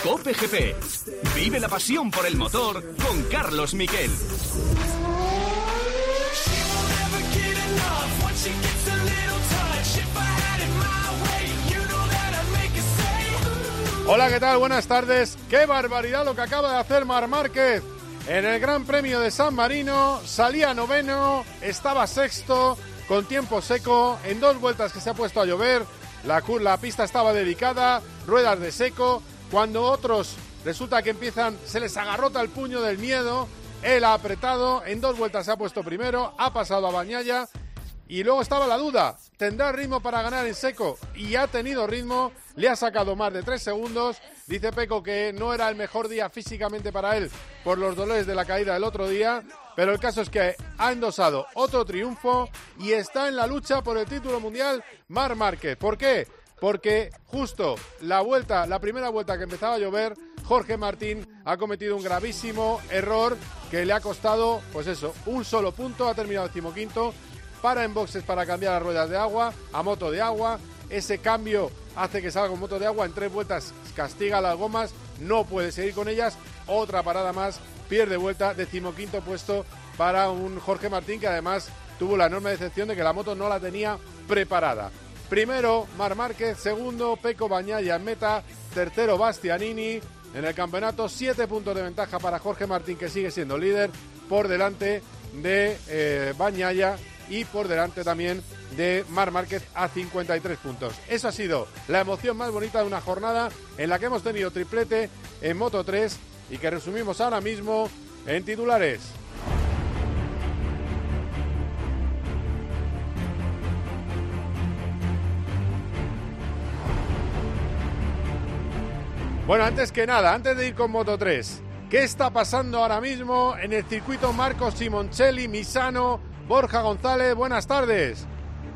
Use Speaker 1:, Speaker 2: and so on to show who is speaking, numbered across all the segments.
Speaker 1: COPE GP. Vive la pasión por el motor con Carlos Miquel.
Speaker 2: Hola, ¿qué tal? Buenas tardes. ¡Qué barbaridad lo que acaba de hacer Marc Márquez! En el Gran Premio de San Marino salía noveno, estaba sexto, con tiempo seco, en 2 vueltas que se ha puesto a llover, la pista estaba dedicada, ruedas de seco, cuando otros resulta que se les agarrota el puño del miedo, él ha apretado, en 2 vueltas se ha puesto primero, ha pasado a Bagnaia y luego estaba la duda, ¿tendrá ritmo para ganar en seco? Y ha tenido ritmo, le ha sacado más de 3 segundos, dice Pecco que no era el mejor día físicamente para él por los dolores de la caída del otro día, pero el caso es que ha endosado otro triunfo y está en la lucha por el título mundial Marc Márquez. ¿Por qué? Porque justo la primera vuelta que empezaba a llover, Jorge Martín ha cometido un gravísimo error que le ha costado, pues eso, un solo punto, ha terminado 15º, para en boxes para cambiar las ruedas de agua a moto de agua, ese cambio hace que salga con moto de agua, en 3 vueltas castiga las gomas, no puede seguir con ellas, otra parada más, pierde vuelta, 15º puesto para un Jorge Martín que además tuvo la enorme decepción de que la moto no la tenía preparada. Primero Marc Márquez, segundo Pecco Bagnaia en meta, tercero Bastianini. En el campeonato 7 puntos de ventaja para Jorge Martín, que sigue siendo líder, por delante de Bagnaia y por delante también de Marc Márquez a 53 puntos. Eso ha sido la emoción más bonita de una jornada en la que hemos tenido triplete en Moto3 y que resumimos ahora mismo en titulares. Bueno, antes que nada, antes de ir con Moto3, ¿qué está pasando ahora mismo en el circuito Marco Simoncelli, Misano, Borja González? Buenas tardes.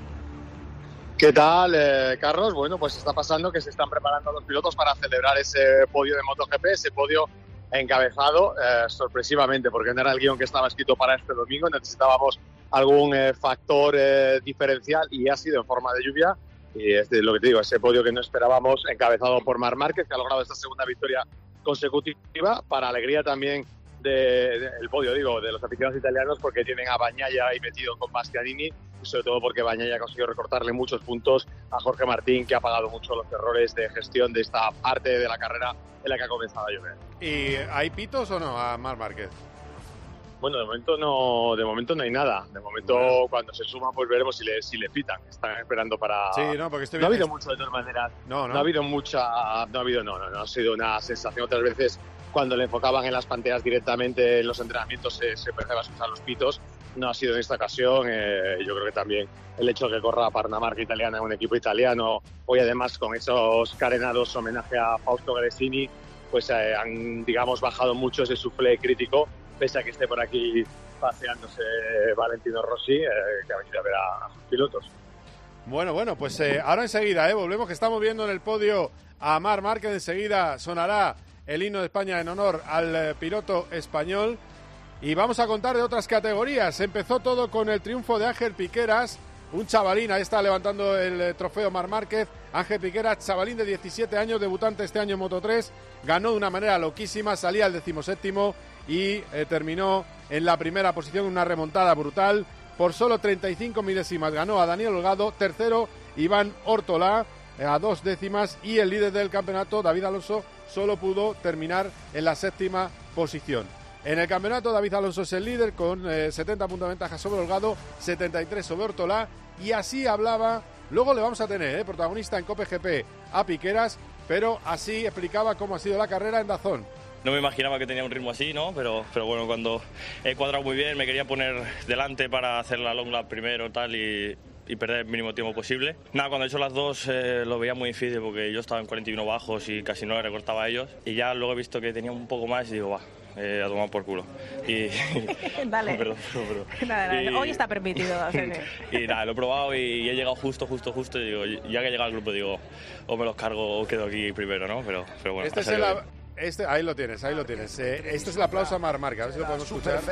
Speaker 3: ¿Qué tal, Carlos? Bueno, pues está pasando que se están preparando los pilotos para celebrar ese podio de MotoGP, ese podio encabezado sorpresivamente, porque no era el guión que estaba escrito para este domingo, necesitábamos algún factor diferencial y ha sido en forma de lluvia. Y es lo que te digo, ese podio que no esperábamos, encabezado por Marc Márquez, que ha logrado esta segunda victoria consecutiva, para alegría también del podio, digo, de los aficionados italianos, porque tienen a Bagnaia ahí metido con Bastianini, y sobre todo porque Bagnaia ha conseguido recortarle muchos puntos a Jorge Martín, que ha pagado mucho los errores de gestión de esta parte de la carrera en la que ha comenzado a llover.
Speaker 2: ¿Y hay pitos o no a Marc Márquez?
Speaker 3: Bueno, de momento no hay nada. De momento, bueno, cuando se suma, pues veremos si le pitan. Están esperando para...
Speaker 2: Sí, no, porque
Speaker 3: no ha habido mucho de todas maneras. No ha habido mucha... No ha sido una sensación. Otras veces, cuando le enfocaban en las pantallas directamente en los entrenamientos, se empezaba a escuchar los pitos. No ha sido en esta ocasión. Yo creo que también el hecho de que corra para una marca italiana en un equipo italiano, hoy además con esos carenados homenaje a Fausto Gresini, pues han, digamos, bajado mucho ese suflé crítico, pese a que esté por aquí paseándose Valentino Rossi, que ha venido a ver a sus pilotos.
Speaker 2: Bueno, pues ahora enseguida, volvemos, que estamos viendo en el podio a Marc Márquez. Enseguida sonará el himno de España en honor al piloto español. Y vamos a contar de otras categorías. Empezó todo con el triunfo de Ángel Piqueras, un chavalín, ahí está levantando el trofeo Marc Márquez. Ángel Piqueras, chavalín de 17 años, debutante este año en Moto3, ganó de una manera loquísima, salía al 17º y terminó en la primera posición, una remontada brutal. Por solo 35 milésimas ganó a Daniel Holgado, tercero Iván Ortolá a 2 décimas, y el líder del campeonato, David Alonso, solo pudo terminar en la 7ª posición. En el campeonato, David Alonso es el líder con 70 puntos de ventaja sobre Holgado, 73 sobre Ortolá, y así hablaba. Luego le vamos a tener protagonista en COPE GP a Piqueras, pero así explicaba cómo ha sido la carrera en DAZN.
Speaker 4: No me imaginaba que tenía un ritmo así, ¿no? Pero bueno, cuando he cuadrado muy bien, me quería poner delante para hacer la long lap primero tal y perder el mínimo tiempo posible. Nada, cuando he hecho las dos lo veía muy difícil porque yo estaba en 41 bajos y casi no le recortaba a ellos. Y ya luego he visto que tenía un poco más y digo, a tomar por culo.
Speaker 5: Dale.
Speaker 4: Perdón.
Speaker 5: Dale. Hoy está permitido hacer.
Speaker 4: Y nada, lo he probado y he llegado justo. Y digo, ya que he llegado al grupo, digo, o me los cargo o quedo aquí primero, ¿no? Pero bueno.
Speaker 2: Ahí lo tienes. Este es el aplauso a Marc Márquez, a ver si lo podemos escuchar.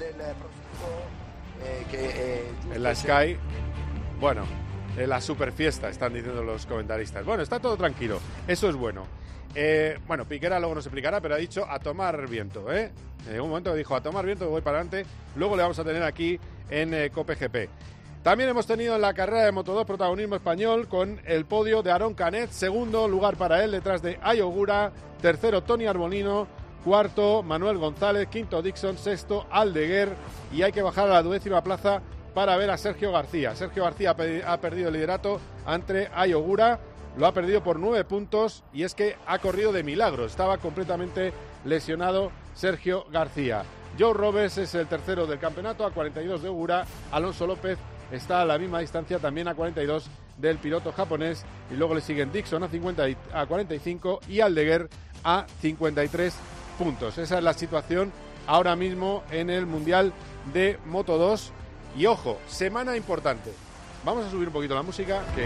Speaker 2: En la Sky, bueno, en la super fiesta, están diciendo los comentaristas. Bueno, está todo tranquilo, eso es bueno. Bueno, Piquera luego nos explicará, pero ha dicho a tomar viento, ¿eh? En un momento dijo a tomar viento, voy para adelante. Luego le vamos a tener aquí en Cope GP. También hemos tenido en la carrera de Moto2 protagonismo español con el podio de Aarón Canet, segundo lugar para él detrás de Ai Ogura, tercero Toni Arbolino, cuarto Manuel González, quinto Dixon, sexto Aldeguer, y hay que bajar a la 12ª plaza para ver a Sergio García. Sergio García ha perdido el liderato ante Ai Ogura, lo ha perdido por 9 puntos y es que ha corrido de milagro, estaba completamente lesionado Sergio García. Joe Roberts es el tercero del campeonato a 42 de Ogura, Alonso López está a la misma distancia también a 42 del piloto japonés y luego le siguen Dixon a 45 y Aldeguer a 53 puntos. Esa es la situación ahora mismo en el Mundial de Moto2 y ojo, semana importante. Vamos a subir un poquito la música que...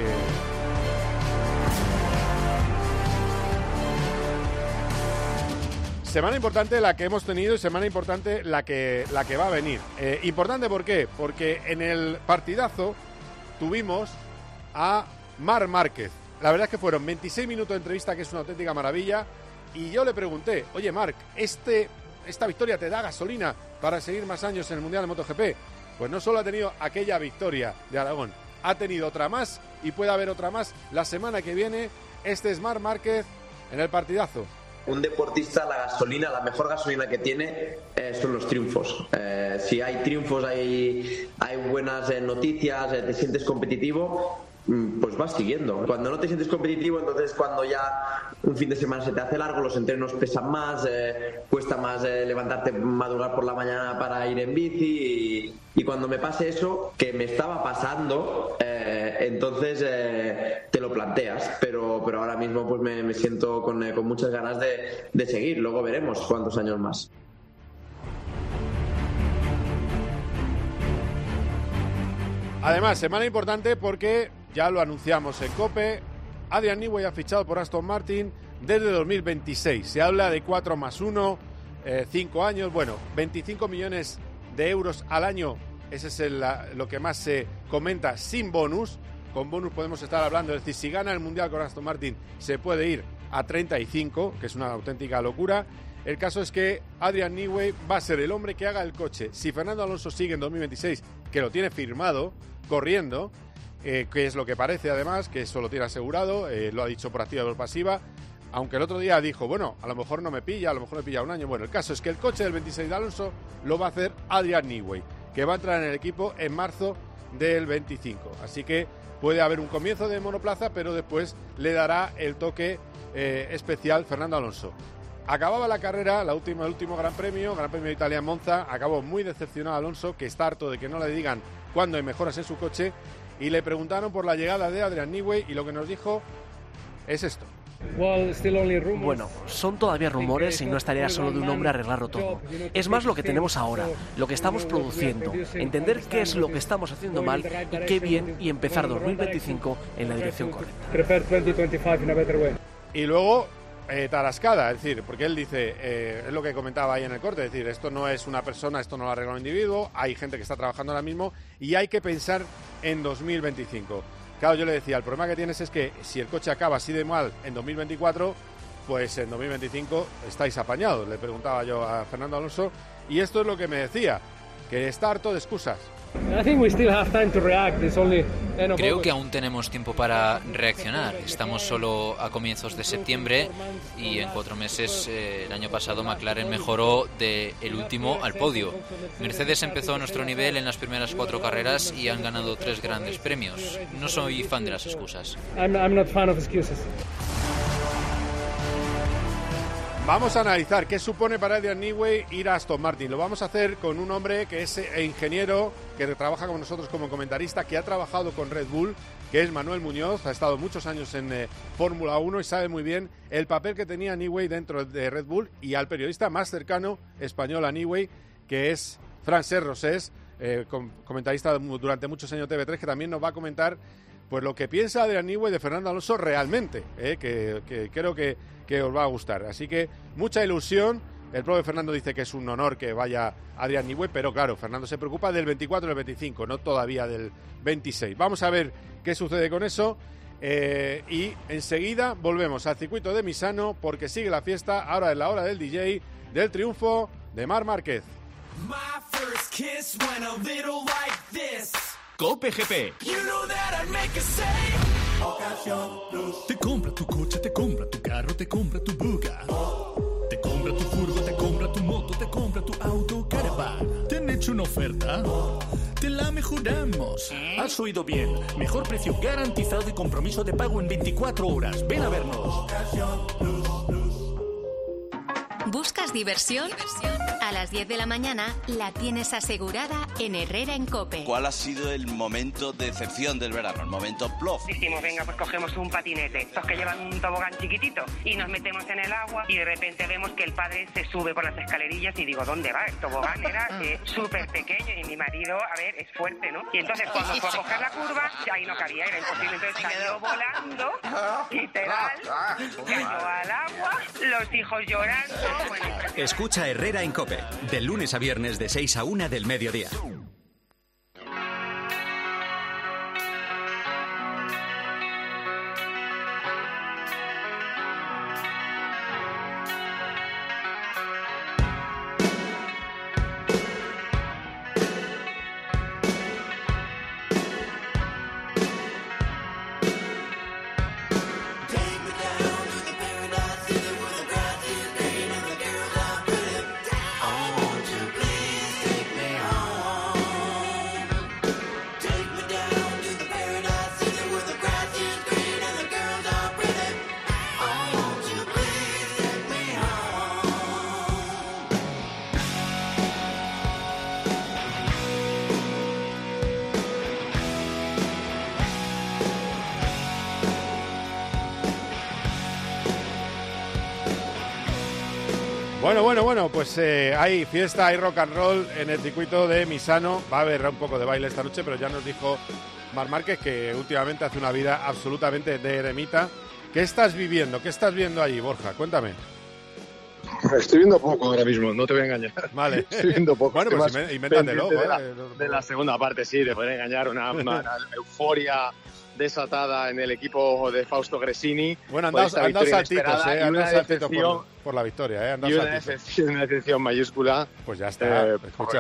Speaker 2: Semana importante la que hemos tenido y semana importante la que va a venir. Importante ¿por qué? Porque en el partidazo tuvimos a Marc Márquez. La verdad es que fueron 26 minutos de entrevista, que es una auténtica maravilla. Y yo le pregunté, oye Marc, ¿esta victoria te da gasolina para seguir más años en el Mundial de MotoGP? Pues no solo ha tenido aquella victoria de Aragón, ha tenido otra más y puede haber otra más la semana que viene. Este es Marc Márquez en el partidazo.
Speaker 6: Un deportista, la gasolina, la mejor gasolina que tiene son los triunfos. Si hay triunfos, hay buenas noticias, te sientes competitivo, pues vas siguiendo. Cuando no te sientes competitivo, entonces cuando ya un fin de semana se te hace largo, los entrenos pesan más, cuesta más levantarte, madrugar por la mañana para ir en bici y cuando me pase eso, que me estaba pasando, entonces te lo planteas, pero ahora mismo pues me siento con muchas ganas de seguir. Luego veremos cuántos años más.
Speaker 2: Además, semana importante porque ya lo anunciamos en COPE, Adrian Newey ha fichado por Aston Martin desde 2026. Se habla de 4+1, 5 años, bueno, 25 millones de euros al año. Ese es lo que más se comenta sin bonus. Con bonus podemos estar hablando, es decir, si gana el Mundial con Aston Martin se puede ir a 35, que es una auténtica locura. El caso es que Adrian Newey va a ser el hombre que haga el coche. Si Fernando Alonso sigue en 2026, que lo tiene firmado, corriendo, que es lo que parece además, que eso lo tiene asegurado, lo ha dicho por activa y por pasiva, aunque el otro día dijo, bueno, a lo mejor no me pilla, a lo mejor me pilla un año. Bueno, el caso es que el coche del 26 de Alonso lo va a hacer Adrian Newey, que va a entrar en el equipo en marzo del 25. Así que puede haber un comienzo de monoplaza, pero después le dará el toque especial Fernando Alonso. Acababa la carrera, el último Gran Premio de Italia en Monza, acabó muy decepcionado Alonso, que está harto de que no le digan cuándo hay mejoras en su coche, y le preguntaron por la llegada de Adrian Newey y lo que nos dijo es esto.
Speaker 7: Bueno, son todavía rumores y no es tarea solo de un hombre arreglarlo todo. Es más lo que tenemos ahora, lo que estamos produciendo, entender qué es lo que estamos haciendo mal y qué bien, y empezar 2025 en la dirección correcta.
Speaker 2: Y luego tarascada, es decir, porque él dice, es lo que comentaba ahí en el corte, es decir, esto no es una persona, esto no lo arregla un individuo, hay gente que está trabajando ahora mismo y hay que pensar en 2025. Claro, yo le decía, el problema que tienes es que si el coche acaba así de mal en 2024, pues en 2025 estáis apañados, le preguntaba yo a Fernando Alonso, y esto es lo que me decía, que está harto de excusas.
Speaker 8: Creo que aún tenemos tiempo para reaccionar. Estamos solo a comienzos de septiembre y en 4 meses, el año pasado, McLaren mejoró del último al podio. Mercedes empezó a nuestro nivel en las primeras 4 carreras y han ganado 3 grandes premios. No soy fan de las excusas.
Speaker 2: Vamos a analizar qué supone para Adrian Newey ir a Aston Martin. Lo vamos a hacer con un hombre que es ingeniero, que trabaja con nosotros como comentarista, que ha trabajado con Red Bull, que es Manuel Muñoz, ha estado muchos años en Fórmula 1 y sabe muy bien el papel que tenía Newey dentro de Red Bull, y al periodista más cercano español a Newey, que es Francesc Rosés, comentarista durante muchos años de TV3, que también nos va a comentar pues lo que piensa Adrian Newey de Fernando Alonso realmente, que creo que os va a gustar. Así que mucha ilusión. El propio Fernando dice que es un honor que vaya Adrian Newey, pero claro, Fernando se preocupa del 24 y el 25, no todavía del 26. Vamos a ver qué sucede con eso. Y enseguida volvemos al circuito de Misano porque sigue la fiesta. Ahora es la hora del DJ del triunfo de Marc Márquez.
Speaker 1: Cope GP.
Speaker 9: Te compra tu coche, te compra tu carro, te compra tu buga. Te compra tu furgo, te compra tu moto, te compra tu auto, caravan. ¿Te han hecho una oferta? Te la mejoramos. Has oído bien. Mejor precio garantizado y compromiso de pago en 24 horas. Ven a vernos.
Speaker 10: ¿Buscas diversión? A las 10 de la mañana la tienes asegurada en Herrera en COPE.
Speaker 11: ¿Cuál ha sido el momento de decepción del verano? El momento plof.
Speaker 12: Dijimos, venga, pues cogemos un patinete, estos que llevan un tobogán chiquitito, y nos metemos en el agua y de repente vemos que el padre se sube por las escalerillas y digo, ¿dónde va? El tobogán era súper pequeño y mi marido, a ver, es fuerte, ¿no? Y entonces cuando fue a coger la curva, ahí no cabía, era imposible, entonces salió volando, literal, cayó al agua, los hijos llorando. Bueno,
Speaker 1: escucha Herrera en COPE, de lunes a viernes de 6 a 1 del mediodía.
Speaker 2: Bueno, pues hay fiesta, hay rock and roll en el circuito de Misano. Va a haber un poco de baile esta noche, pero ya nos dijo Marc Márquez que últimamente hace una vida absolutamente de eremita. ¿Qué estás viviendo? ¿Qué estás viendo allí, Borja? Cuéntame.
Speaker 3: Estoy viendo poco ahora mismo, no te voy a engañar.
Speaker 2: Vale.
Speaker 3: Estoy viendo poco.
Speaker 2: Bueno, pues invéntatelo.
Speaker 3: De la segunda parte, sí, te pueden engañar. Una euforia desatada en el equipo de Fausto Gresini.
Speaker 2: Bueno, han dado saltitos, han saltitos por la victoria,
Speaker 3: y una decepción mayúscula.
Speaker 2: Pues ya está.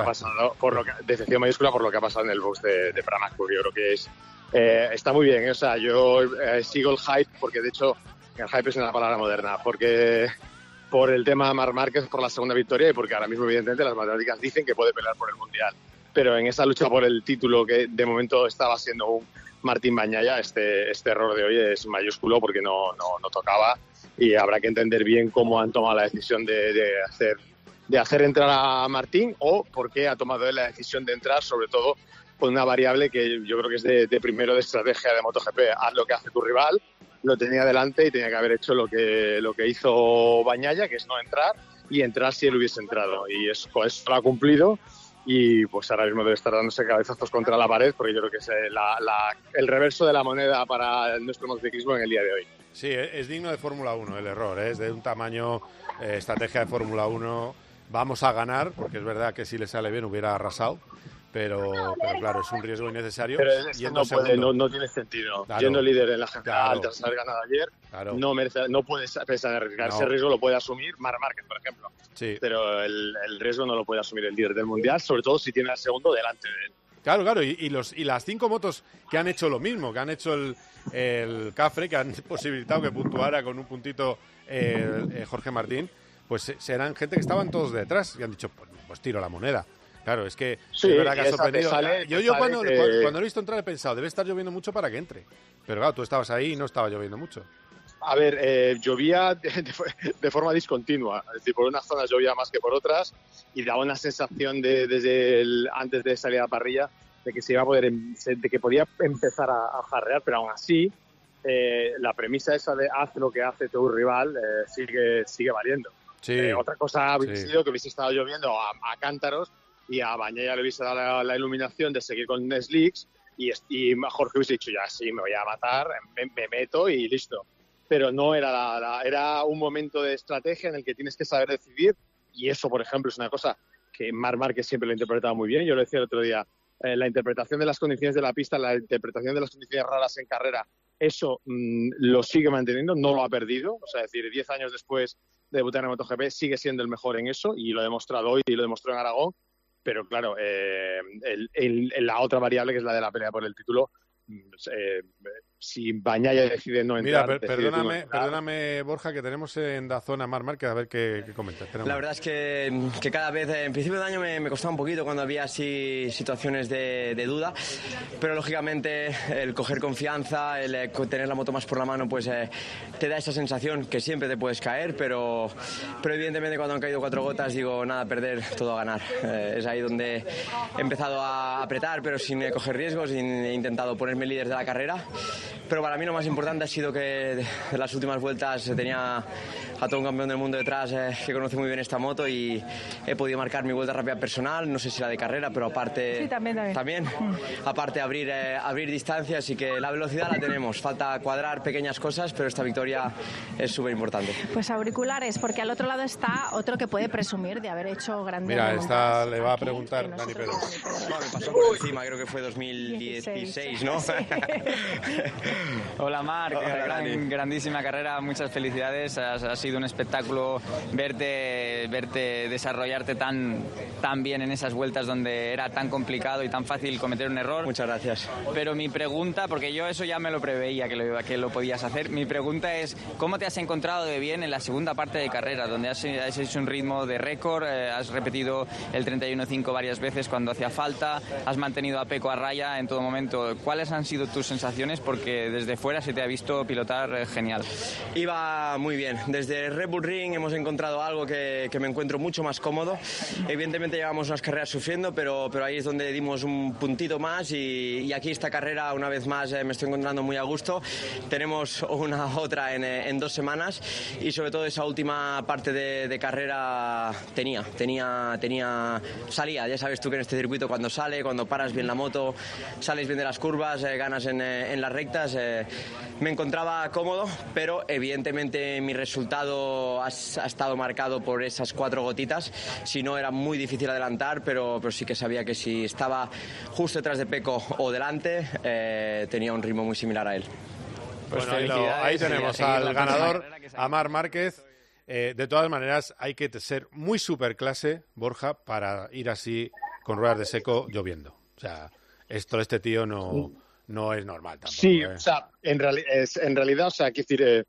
Speaker 3: Decepción mayúscula por lo que ha pasado en el box de Pramac. Yo creo que está muy bien. O sea, yo sigo el hype, porque de hecho el hype es una palabra moderna, porque por el tema de Marc Márquez, por la segunda victoria, y porque ahora mismo evidentemente las matemáticas dicen que puede pelear por el Mundial. Pero en esa lucha por el título, que de momento estaba siendo un Martín Bagnaia, este error de hoy es mayúsculo porque no tocaba, y habrá que entender bien cómo han tomado la decisión de hacer entrar a Martín, o por qué ha tomado él la decisión de entrar, sobre todo con una variable que yo creo que es de primero de estrategia de MotoGP. Haz lo que hace tu rival, lo tenía delante y tenía que haber hecho lo que hizo Bagnaia, que es no entrar, y entrar si él hubiese entrado, y eso lo ha cumplido. Y pues ahora mismo debe estar dándose cabezazos contra la pared, porque yo creo que es el reverso de la moneda para nuestro motociclismo en el día de hoy.
Speaker 2: Sí, es digno de Fórmula 1 el error, es de un tamaño, estrategia de Fórmula 1, vamos a ganar, porque es verdad que si le sale bien hubiera arrasado, pero claro, es un riesgo innecesario.
Speaker 3: Pero no tiene sentido.
Speaker 2: Claro.
Speaker 3: Siendo líder en la general, tras haber ganado ayer, no puedes pensar en arriesgar. Ese riesgo lo puede asumir Marc Márquez, por ejemplo.
Speaker 2: Sí.
Speaker 3: Pero el riesgo no lo puede asumir el líder del Mundial, sobre todo si tiene al segundo delante de él.
Speaker 2: Claro, y las 5 motos que han hecho lo mismo, que han hecho el Cafre, que han posibilitado que puntuara con un puntito Jorge Martín, pues serán gente que estaban todos detrás y han dicho, pues tiro la moneda. Claro, es que
Speaker 3: sí,
Speaker 2: es verdad que ha sorprendido. Yo cuando lo he visto entrar he pensado, debe estar lloviendo mucho para que entre. Pero claro, tú estabas ahí y no estaba lloviendo mucho.
Speaker 3: A ver, llovía de forma discontinua. Es decir, por unas zonas llovía más que por otras, y daba una sensación antes de salir a la parrilla de que se iba a poder, de que podía empezar a jarrear, pero aún así la premisa esa de haz lo que hace tu rival sigue valiendo.
Speaker 2: Sí.
Speaker 3: Otra cosa habría sido que hubiese estado lloviendo a cántaros y a Bagnaia le hubiese dado la iluminación de seguir con slicks, y Jorge hubiese dicho, ya sí, me voy a matar, me meto y listo. Pero no era un momento de estrategia en el que tienes que saber decidir, y eso, por ejemplo, es una cosa que Marc Márquez siempre lo ha interpretado muy bien. Yo lo decía el otro día, la interpretación de las condiciones de la pista, la interpretación de las condiciones raras en carrera eso lo sigue manteniendo, no lo ha perdido. O sea, es decir, 10 años después de debutar en MotoGP sigue siendo el mejor en eso y lo ha demostrado hoy y lo demostró en Aragón. Pero claro, la otra variable, que es la de la pelea por el título, si Bagnaia decide no entrar...
Speaker 2: Mira, perdóname, Borja, que tenemos en DAZN a Marc Márquez, a ver qué comentas.
Speaker 13: La verdad es que cada vez, en principio de año me costaba un poquito cuando había así situaciones de duda, pero lógicamente el coger confianza, el tener la moto más por la mano, pues te da esa sensación que siempre te puedes caer, pero evidentemente cuando han caído 4 gotas digo, nada a perder, todo a ganar. Es ahí donde he empezado a apretar, pero sin coger riesgos, he intentado ponerme líder de la carrera. Pero para mí lo más importante ha sido que en las últimas vueltas tenía a todo un campeón del mundo detrás que conoce muy bien esta moto y he podido marcar mi vuelta rápida personal, no sé si la de carrera, pero aparte
Speaker 5: sí, también.
Speaker 13: Aparte abrir distancias y que la velocidad la tenemos, falta cuadrar pequeñas cosas, pero esta victoria es súper importante.
Speaker 5: Pues auriculares, porque al otro lado está otro que puede presumir de haber hecho grandes
Speaker 2: Mira, le va a preguntar Dani Pérez.
Speaker 13: No, me pasó por encima, creo que fue 2016, ¿no? Sí.
Speaker 14: Hola Marc, grandísima carrera, muchas felicidades, ha sido un espectáculo verte desarrollarte tan bien en esas vueltas donde era tan complicado y tan fácil cometer un error.
Speaker 13: Muchas gracias.
Speaker 14: Pero mi pregunta, porque yo eso ya me lo preveía que lo podías hacer, mi pregunta es, ¿cómo te has encontrado de bien en la segunda parte de carrera, donde has hecho un ritmo de récord, has repetido el 31.5 varias veces cuando hacía falta, has mantenido a Pecco a raya en todo momento? ¿Cuáles han sido tus sensaciones? Porque desde fuera se te ha visto pilotar genial.
Speaker 13: Iba muy bien. Desde Red Bull Ring hemos encontrado algo que me encuentro mucho más cómodo. Evidentemente llevamos unas carreras sufriendo, pero ahí es donde dimos un puntito más y aquí esta carrera una vez más me estoy encontrando muy a gusto. Tenemos otra en 2 semanas y sobre todo esa última parte de carrera salía. Ya sabes tú que en este circuito cuando paras bien la moto, sales bien de las curvas, ganas en las rectas. Me encontraba cómodo, pero evidentemente mi resultado ha estado marcado por esas 4 gotitas. Si no, era muy difícil adelantar, pero sí que sabía que si estaba justo detrás de Pecco o delante, tenía un ritmo muy similar a él.
Speaker 2: Pues bueno, ahí tenemos al ganador, a Marc Márquez. De todas maneras, hay que ser muy superclase, Borja, para ir así con ruedas de seco lloviendo. O sea, este tío no es normal tampoco.
Speaker 3: Sí, o sea, en realidad, o sea, quiero decir,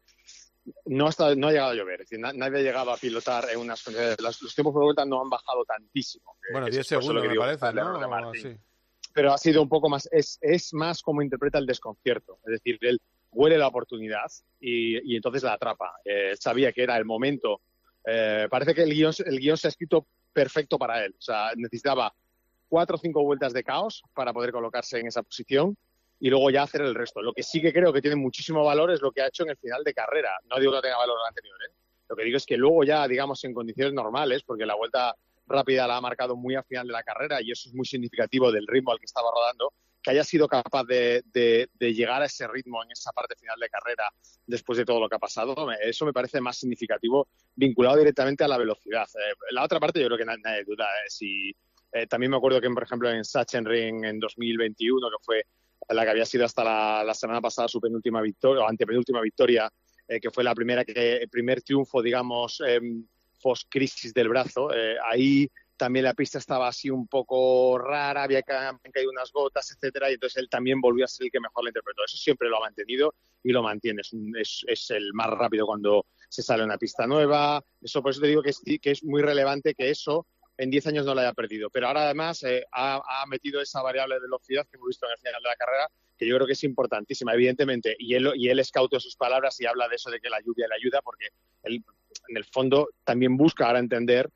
Speaker 3: no ha llegado a llover. Es decir, nadie ha llegado a pilotar en unas condiciones. Los tiempos por vuelta no han bajado tantísimo.
Speaker 2: Bueno, 10 segundos me parece, ¿no? Sí.
Speaker 3: Pero ha sido un poco más, es más como interpreta el desconcierto. Es decir, él huele la oportunidad y entonces la atrapa. Sabía que era el momento. Parece que el guión se ha escrito perfecto para él. O sea, necesitaba 4 o 5 vueltas de caos para poder colocarse en esa posición y luego ya hacer el resto. Lo que sí que creo que tiene muchísimo valor es lo que ha hecho en el final de carrera. No digo que no tenga valor el anterior, ¿eh? Lo que digo es que luego ya, digamos, en condiciones normales, porque la vuelta rápida la ha marcado muy al final de la carrera y eso es muy significativo del ritmo al que estaba rodando, que haya sido capaz de llegar a ese ritmo en esa parte final de carrera después de todo lo que ha pasado, eso me parece más significativo, vinculado directamente a la velocidad. La otra parte yo creo que nadie duda. También me acuerdo que, por ejemplo, en Sachsenring en 2021, que fue la que había sido hasta la semana pasada su penúltima victoria, o antepenúltima victoria, que fue el primer triunfo, digamos, post-crisis del brazo. Ahí también la pista estaba así un poco rara, habían caído unas gotas, etcétera, y entonces él también volvió a ser el que mejor la interpretó. Eso siempre lo ha mantenido y lo mantiene. Es el más rápido cuando se sale a una pista nueva. Eso, por eso te digo que es muy relevante que eso en 10 años no la haya perdido. Pero ahora además ha metido esa variable de velocidad que hemos visto en el final de la carrera, que yo creo que es importantísima, evidentemente. Y él es cauto de sus palabras y habla de eso de que la lluvia le ayuda, porque él, en el fondo, también busca ahora entender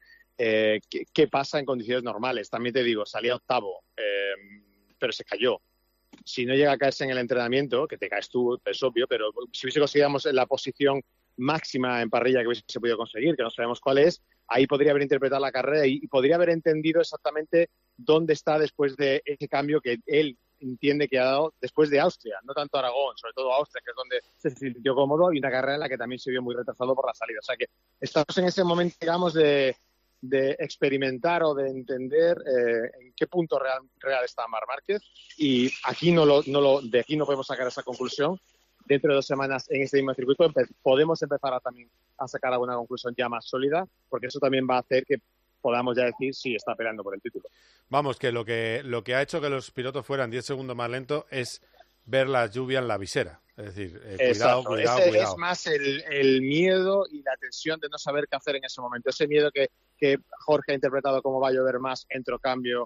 Speaker 3: qué pasa en condiciones normales. También te digo, salía octavo, pero se cayó. Si no llega a caerse en el entrenamiento, que te caes tú, es obvio, pero si hubiese conseguido la posición máxima en parrilla que hubiese podido conseguir, que no sabemos cuál es, ahí podría haber interpretado la carrera y podría haber entendido exactamente dónde está después de ese cambio que él entiende que ha dado después de Austria, no tanto Aragón, sobre todo Austria, que es donde se sintió cómodo, y una carrera en la que también se vio muy retrasado por la salida. O sea que estamos en ese momento, digamos, de experimentar o de entender en qué punto real está Marc Márquez, y aquí de aquí no podemos sacar esa conclusión, dentro de 2 semanas en este mismo circuito podemos empezar también a sacar alguna conclusión ya más sólida, porque eso también va a hacer que podamos ya decir si está peleando por el título.
Speaker 2: Vamos, que lo que ha hecho que los pilotos fueran 10 segundos más lentos es ver la lluvia en la visera. Es decir, cuidado.
Speaker 3: Es más el miedo y la tensión de no saber qué hacer en ese momento. Ese miedo que Jorge ha interpretado como va a llover más, entro cambio,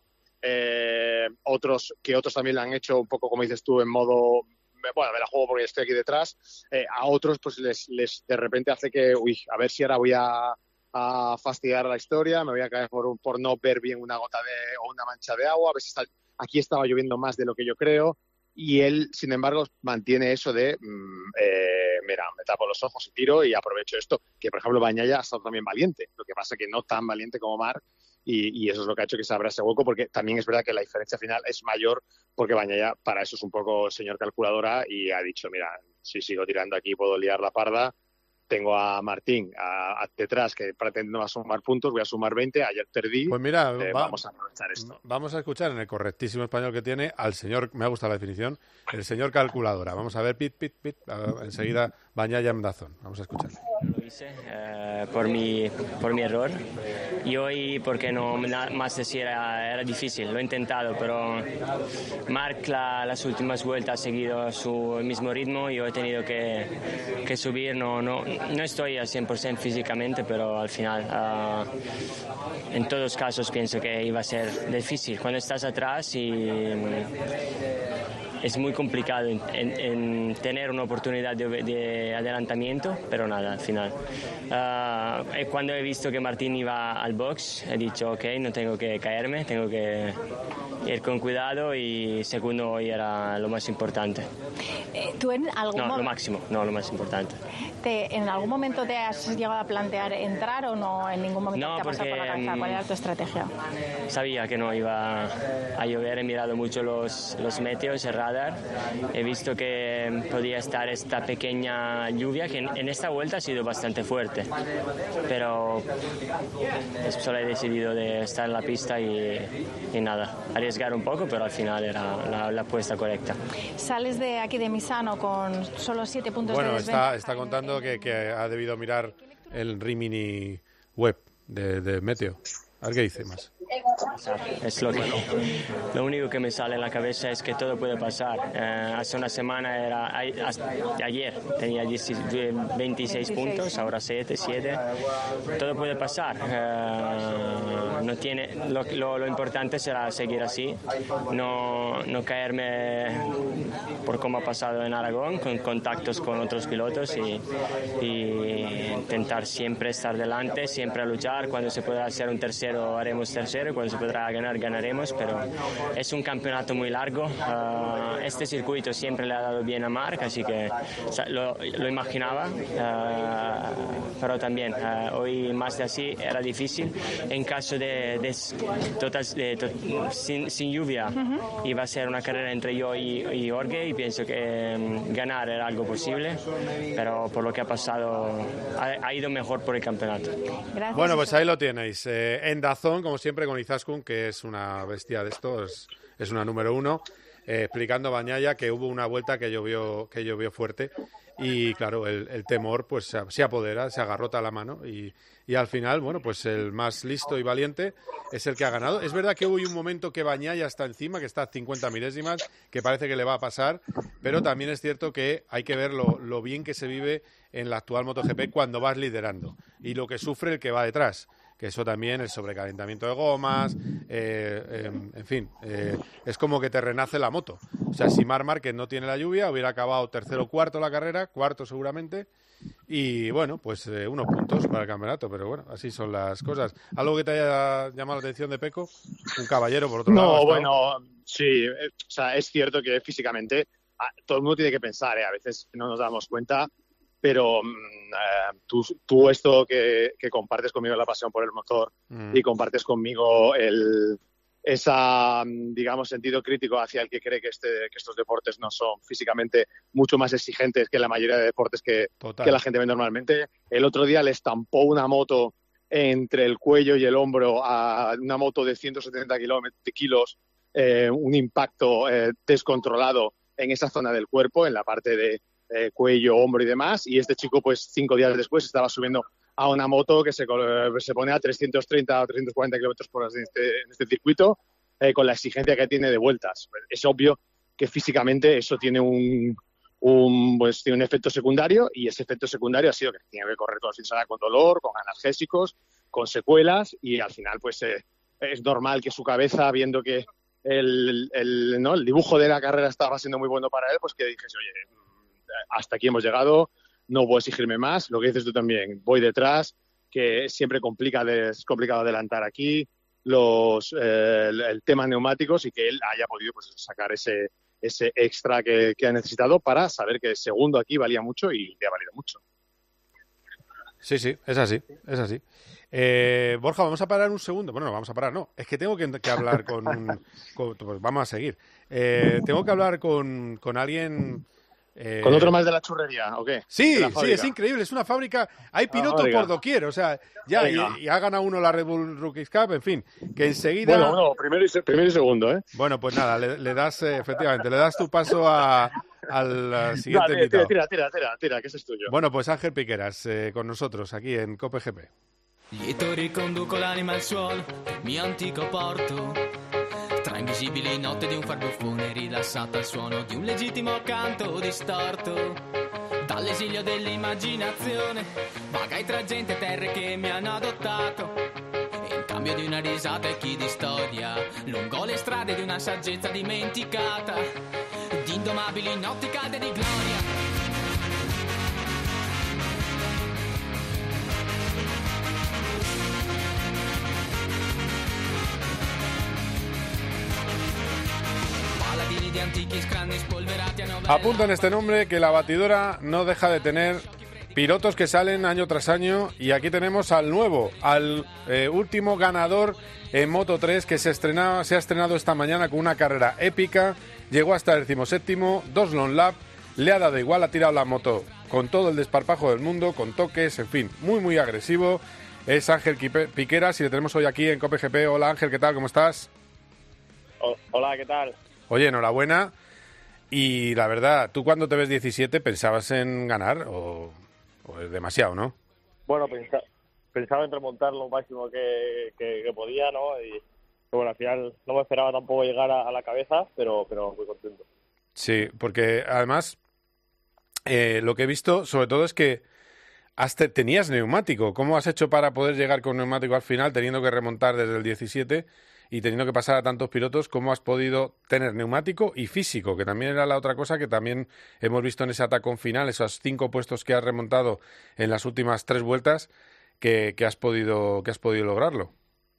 Speaker 3: otros también lo han hecho un poco, como dices tú, en modo, bueno, me la juego porque estoy aquí detrás. A otros pues les de repente hace que, a ver si ahora voy a fastidiar la historia, me voy a caer por no ver bien una gota o una mancha de agua, a ver si aquí estaba lloviendo más de lo que yo creo, y él, sin embargo, mantiene eso de, mira, me tapo los ojos y tiro y aprovecho esto, que por ejemplo Bagnaia ha estado también valiente, lo que pasa que no tan valiente como Marc, y eso es lo que ha hecho que se abra ese hueco, porque también es verdad que la diferencia final es mayor, porque Bagnaia para eso es un poco señor calculadora y ha dicho, mira, si sigo tirando aquí puedo liar la parda. Tengo a Martín detrás que pretende no va a sumar puntos, voy a sumar 20, ayer perdí,
Speaker 2: pues mira,
Speaker 3: vamos a aprovechar esto.
Speaker 2: Vamos a escuchar en el correctísimo español que tiene al señor, me ha gustado la definición, el señor calculadora. Vamos a ver, pit, enseguida Bagnaia en Dazón. Vamos a escuchar.
Speaker 15: Lo hice por mi error y hoy porque no más decir era difícil, lo he intentado, pero Marc las últimas vueltas ha seguido su mismo ritmo y yo he tenido que subir, no estoy al 100% físicamente, pero al final en todos los casos pienso que iba a ser difícil cuando estás atrás y es muy complicado en tener una oportunidad de adelantamiento, pero nada, al final. Cuando he visto que Martín iba al box, he dicho, ok, no tengo que caerme, tengo que ir con cuidado y segundo hoy era lo más importante.
Speaker 5: ¿Tú en algún
Speaker 15: lo máximo, no lo más importante.
Speaker 5: ¿En algún momento te has llegado a plantear entrar o no en ningún momento te ha pasado por la cabeza? ¿Cuál era tu estrategia?
Speaker 15: Sabía que no iba a llover, he mirado mucho los meteos, el radar, he visto que podía estar esta pequeña lluvia que en esta vuelta ha sido bastante fuerte, pero solo he decidido de estar en la pista y nada, arriesgar un poco, pero al final era la apuesta correcta.
Speaker 5: Sales de aquí de Misano con solo 7 puntos de desventaja.
Speaker 2: Bueno, está contando que ha debido mirar el Rimini web de Meteo. A ver qué dice más.
Speaker 15: Es lo único que me sale en la cabeza es que todo puede pasar. Hace una semana ayer tenía 26 puntos, ahora 7. Todo puede pasar. Lo importante será seguir así, no caerme por como ha pasado en Aragón, con contactos con otros pilotos y intentar siempre estar delante, siempre a luchar. Cuando se pueda hacer un tercero haremos tercero, cuando se podrá ganar ganaremos, pero es un campeonato muy largo. Este circuito siempre le ha dado bien a Marc, así que lo imaginaba, pero también hoy más de así era difícil. En caso sin lluvia iba a ser una carrera entre yo y Jorge y pienso que ganar era algo posible, pero por lo que ha pasado ha ido mejor por el campeonato.
Speaker 5: Gracias.
Speaker 2: Bueno, pues ahí lo tenéis, en Dazón, como siempre, con Izaskun, que es una bestia de esto, es una número 1, explicando a Bagnaia que hubo una vuelta que llovió fuerte y claro, el temor pues se apodera, se agarrota la mano y al final, bueno, pues el más listo y valiente es el que ha ganado. Es verdad que hubo un momento que Bagnaia está encima, que está a 50 milésimas, que parece que le va a pasar, pero también es cierto que hay que ver lo bien que se vive en la actual MotoGP cuando vas liderando y lo que sufre el que va detrás, que eso también, el sobrecalentamiento de gomas, en fin, es como que te renace la moto. O sea, si Marc Márquez no tiene la lluvia, hubiera acabado tercero o cuarto la carrera, cuarto seguramente, y bueno, pues unos puntos para el campeonato, pero bueno, así son las cosas. ¿Algo que te haya llamado la atención de Pecco? Un caballero, por otro lado.
Speaker 3: No, bueno, sí, o sea, es cierto que físicamente todo el mundo tiene que pensar, a veces no nos damos cuenta, pero tú esto que compartes conmigo la pasión por el motor y compartes conmigo esa, digamos, sentido crítico hacia el que cree que estos deportes no son físicamente mucho más exigentes que la mayoría de deportes que la gente ve normalmente. El otro día le estampó una moto entre el cuello y el hombro a una moto de 170 kilos, un impacto descontrolado en esa zona del cuerpo, en la parte cuello, hombro y demás, y este chico pues 5 días después estaba subiendo a una moto que se pone a 330 o 340 kilómetros por hora en este circuito, con la exigencia que tiene de vueltas. Es obvio que físicamente eso tiene tiene un efecto secundario, y ese efecto secundario ha sido que tiene que correr todos los fines de semana con dolor, con analgésicos, con secuelas, y al final pues es normal que su cabeza, viendo que el dibujo de la carrera estaba siendo muy bueno para él, pues que dijese, oye, hasta aquí hemos llegado, no puedo exigirme más. Lo que dices tú también, voy detrás, que siempre es complicado adelantar aquí, el tema neumáticos, y que él haya podido pues sacar ese extra que ha necesitado para saber que el segundo aquí valía mucho y le ha valido mucho.
Speaker 2: Sí, es así. Borja, vamos a parar un segundo. Bueno, no vamos a parar, no. Es que tengo que hablar pues vamos a seguir. Tengo que hablar con alguien...
Speaker 3: ¿Con otro más de la churrería o qué?
Speaker 2: Sí, es increíble, es una fábrica, hay pilotos por doquier, o sea, ya y ha ganado uno la Red Bull Rookies Cup, en fin, que enseguida...
Speaker 3: Bueno, primero y segundo, ¿eh?
Speaker 2: Bueno, pues nada, le das, efectivamente, le das tu paso al siguiente invitado.
Speaker 3: Tira, que ese es tuyo.
Speaker 2: Bueno, pues Ángel Piqueras, con nosotros, aquí en Cope GP.
Speaker 16: Lieto riconduco l'anima al suolo, mio antico porto. Tra invisibili notte di un farbuffone rilassato al suono di un legittimo canto distorto. Dall'esilio dell'immaginazione vagai tra gente e terre che mi hanno adottato. In cambio di una risata e chi di storia, lungo le strade di una saggezza dimenticata. Di indomabili notti calde di gloria.
Speaker 2: Apuntan este nombre, que la batidora no deja de tener pilotos que salen año tras año, y aquí tenemos al nuevo, al último ganador en Moto3, que se ha estrenado esta mañana con una carrera épica, llegó hasta el 17º, 2 long lap, le ha dado igual, ha tirado la moto con todo el desparpajo del mundo, con toques, en fin, muy agresivo. Es Ángel Piqueras y le tenemos hoy aquí en Cope GP. Hola Ángel, ¿qué tal? ¿Cómo estás?
Speaker 17: Hola, ¿qué tal?
Speaker 2: Oye, enhorabuena. Y la verdad, ¿tú cuando te ves 17 pensabas en ganar o es demasiado, no?
Speaker 17: Bueno, pensaba en remontar lo máximo que podía, ¿no? Y bueno, al final no me esperaba tampoco llegar a la cabeza, pero muy contento.
Speaker 2: Sí, porque además lo que he visto sobre todo es que tenías neumático. ¿Cómo has hecho para poder llegar con neumático al final, teniendo que remontar desde el 17 y teniendo que pasar a tantos pilotos? ¿Cómo has podido tener neumático y físico? Que también era la otra cosa que también hemos visto en ese atacón final, esos 5 puestos que has remontado en las últimas 3 vueltas, que has podido lograrlo.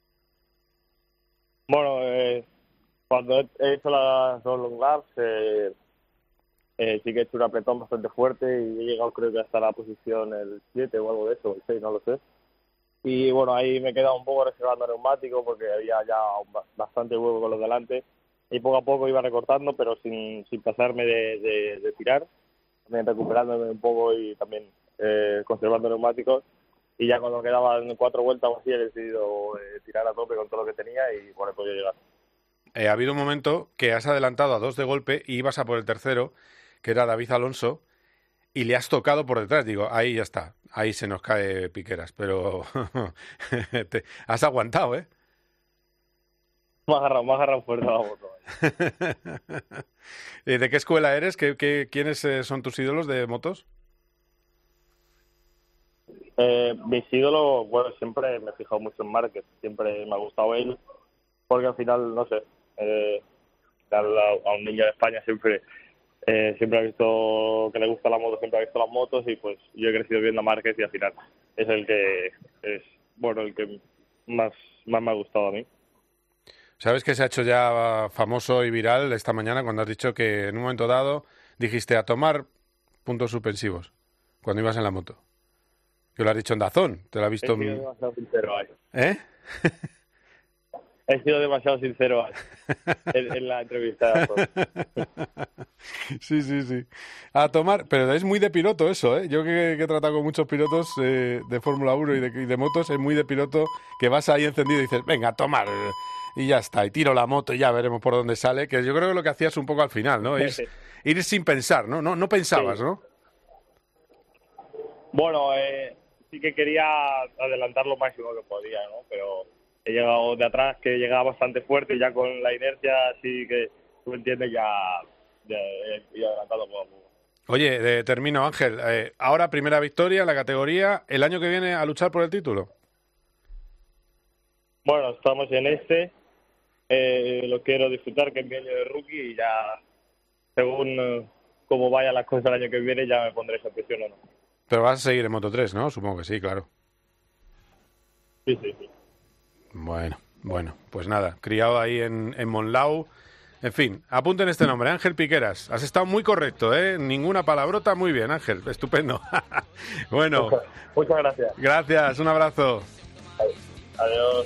Speaker 17: Bueno, cuando he hecho las 2 long laps, sí que he hecho un apretón bastante fuerte y he llegado, creo que hasta la posición el 7 o algo de eso, el 6, no lo sé. Y bueno, ahí me he quedado un poco reservando neumático porque había ya bastante hueco con los delante, y poco a poco iba recortando, pero sin pasarme de tirar, también recuperándome un poco y también conservando neumáticos. Y ya cuando quedaban 4 vueltas o así, he decidido tirar a tope con todo lo que tenía y bueno, he podido llegar.
Speaker 2: Ha habido un momento que has adelantado a 2 de golpe y ibas a por el tercero, que era David Alonso, y le has tocado por detrás. Digo, ahí ya está, ahí se nos cae Piqueras, pero has aguantado, ¿eh?
Speaker 17: Me ha agarrado fuerte la moto.
Speaker 2: ¿De qué escuela eres? ¿Quiénes son tus ídolos de motos?
Speaker 17: Mis ídolos, bueno, siempre me he fijado mucho en Márquez, siempre me ha gustado él, porque al final, no sé, a un niño de España siempre ha visto que le gusta la moto, siempre ha visto las motos, y pues yo he crecido viendo a Márquez y al final es el que más me ha gustado a mí.
Speaker 2: ¿Sabes que se ha hecho ya famoso y viral esta mañana cuando has dicho que en un momento dado dijiste a tomar puntos suspensivos cuando ibas en la moto? Que lo has dicho en Dazón, te lo has visto...
Speaker 17: He sido demasiado sincero ahí.
Speaker 2: ¿Eh?
Speaker 17: He sido demasiado sincero en la entrevista de Dazón.
Speaker 2: Sí. A tomar, pero es muy de piloto eso, ¿eh? Yo que he tratado con muchos pilotos de Fórmula 1 y de motos, es muy de piloto que vas ahí encendido y dices, venga, a tomar, y ya está, y tiro la moto y ya veremos por dónde sale, que yo creo que lo que hacías un poco al final, ¿no? Ir sin pensar, ¿no? No pensabas,
Speaker 17: sí.
Speaker 2: ¿no?
Speaker 17: Bueno, sí que quería adelantar lo máximo que podía, ¿no? Pero he llegado de atrás, que llegaba bastante fuerte, y ya con la inercia, así que tú entiendes, ya he adelantado poco a poco.
Speaker 2: Oye, termino, Ángel. Ahora primera victoria en la categoría. ¿El año que viene a luchar por el título?
Speaker 17: Bueno, estamos en lo quiero disfrutar, que es mi año de rookie, y ya según cómo vayan las cosas el año que viene ya me pondré esa presión o no.
Speaker 2: Pero vas a seguir en Moto3, ¿no? Supongo que sí, claro.
Speaker 17: Sí.
Speaker 2: Bueno, pues nada, criado ahí en Monlau. En fin, apunten este nombre, Ángel Piqueras. Has estado muy correcto, ¿eh? Ninguna palabrota, muy bien, Ángel, estupendo. Bueno.
Speaker 17: Muchas gracias.
Speaker 2: Gracias, un abrazo.
Speaker 17: Adiós.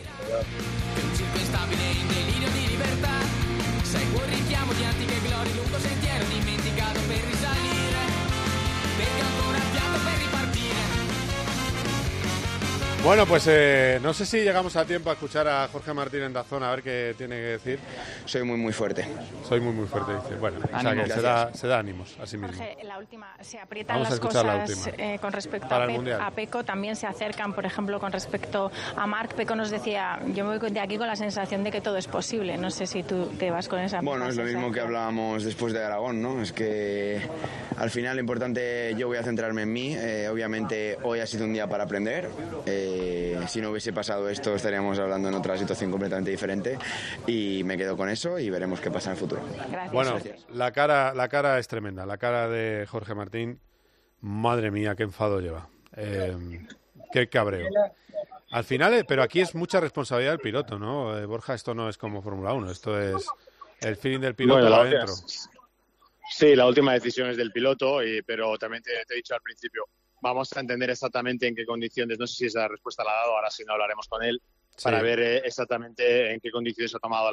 Speaker 2: Bueno, pues no sé si llegamos a tiempo a escuchar a Jorge Martín en Dazón, a ver qué tiene que decir.
Speaker 18: Soy muy fuerte.
Speaker 2: Soy muy fuerte, dice. Bueno, o sea que se da ánimos a sí mismo.
Speaker 5: Jorge, la última, se aprietan las cosas con respecto a Peco, también se acercan, por ejemplo, con respecto a Marc. Peco nos decía, yo me voy de aquí con la sensación de que todo es posible. No sé si tú te vas con esa
Speaker 18: Bueno, es lo
Speaker 5: sensación.
Speaker 18: mismo que hablábamos después de Aragón, ¿no? Es que al final lo importante, yo voy a centrarme en mí. Obviamente hoy ha sido un día para aprender. Si no hubiese pasado esto estaríamos hablando en otra situación completamente diferente, y me quedo con eso y veremos qué pasa en el futuro.
Speaker 5: Gracias.
Speaker 2: Bueno, la cara es tremenda, la cara de Jorge Martín, madre mía, qué enfado lleva, qué cabreo. Al final, pero aquí es mucha responsabilidad del piloto, ¿no? Borja, esto no es como Fórmula 1, esto es el feeling del piloto adentro.
Speaker 3: Sí, la última decisión es del piloto, pero también te he dicho al principio, vamos a entender exactamente en qué condiciones, no sé si esa respuesta la ha dado, ahora si no hablaremos con él, para ver exactamente en qué condiciones ha tomado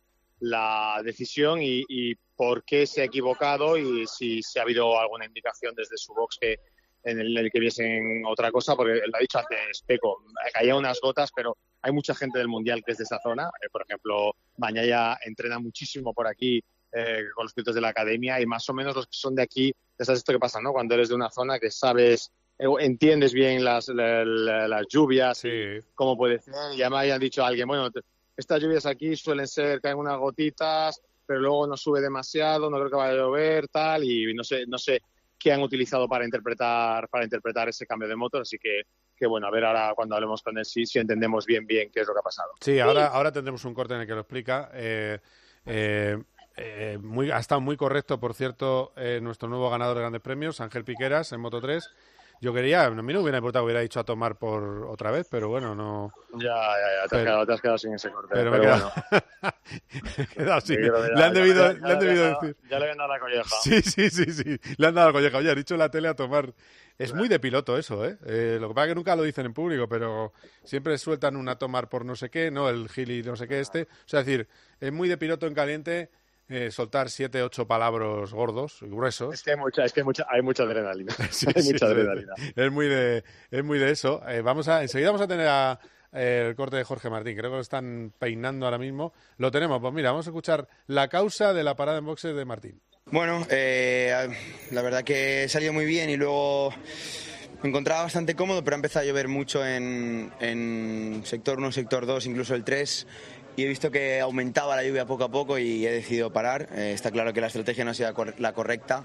Speaker 3: la decisión y por qué se ha equivocado, y si ha habido alguna indicación desde su box en el que viesen otra cosa, porque lo ha dicho antes Peco, caían unas gotas, pero hay mucha gente del Mundial que es de esa zona, por ejemplo, Bagnaia entrena muchísimo por aquí, con los pilotos de la academia, y más o menos los que son de aquí, ¿sabes esto que pasa, no? Cuando eres de una zona que sabes, entiendes bien las lluvias, y cómo puede ser, y ya me hayan dicho a alguien, bueno, estas lluvias aquí suelen ser, caen unas gotitas, pero luego no sube demasiado, no creo que vaya a llover, tal, y no sé qué han utilizado para interpretar ese cambio de motor, así que bueno, a ver ahora cuando hablemos con él si entendemos bien qué es lo que ha pasado.
Speaker 2: Sí, ahora tendremos un corte en el que lo explica. Ha estado muy correcto, por cierto, nuestro nuevo ganador de grandes premios, Ángel Piqueras, en Moto3. A mí no me hubiera importado, hubiera dicho a tomar por otra vez, pero bueno, no...
Speaker 3: Ya, te has quedado sin ese corte.
Speaker 2: Pero me he quedado... he quedado sin... Le han debido decir...
Speaker 3: Ya le habían dado la colleja.
Speaker 2: Sí, le han dado la colleja. Oye, ha dicho la tele a tomar... Es muy de piloto eso, ¿eh? Lo que pasa es que nunca lo dicen en público, pero siempre sueltan una tomar por no sé qué, ¿no? El gili no sé qué O sea, es decir, es muy de piloto en caliente... soltar 7, 8 palabras gordos, gruesos.
Speaker 3: Es que hay mucha adrenalina. Adrenalina.
Speaker 2: Es muy de eso. Enseguida vamos a tener el corte de Jorge Martín. Creo que lo están peinando ahora mismo. Lo tenemos. Pues mira, vamos a escuchar la causa de la parada en boxes de Martín.
Speaker 18: Bueno, la verdad que he salido muy bien y luego me encontraba bastante cómodo, pero ha empezado a llover mucho en sector 1, sector 2, incluso el 3. Y he visto que aumentaba la lluvia poco a poco y he decidido parar. Está claro que la estrategia no ha sido la correcta.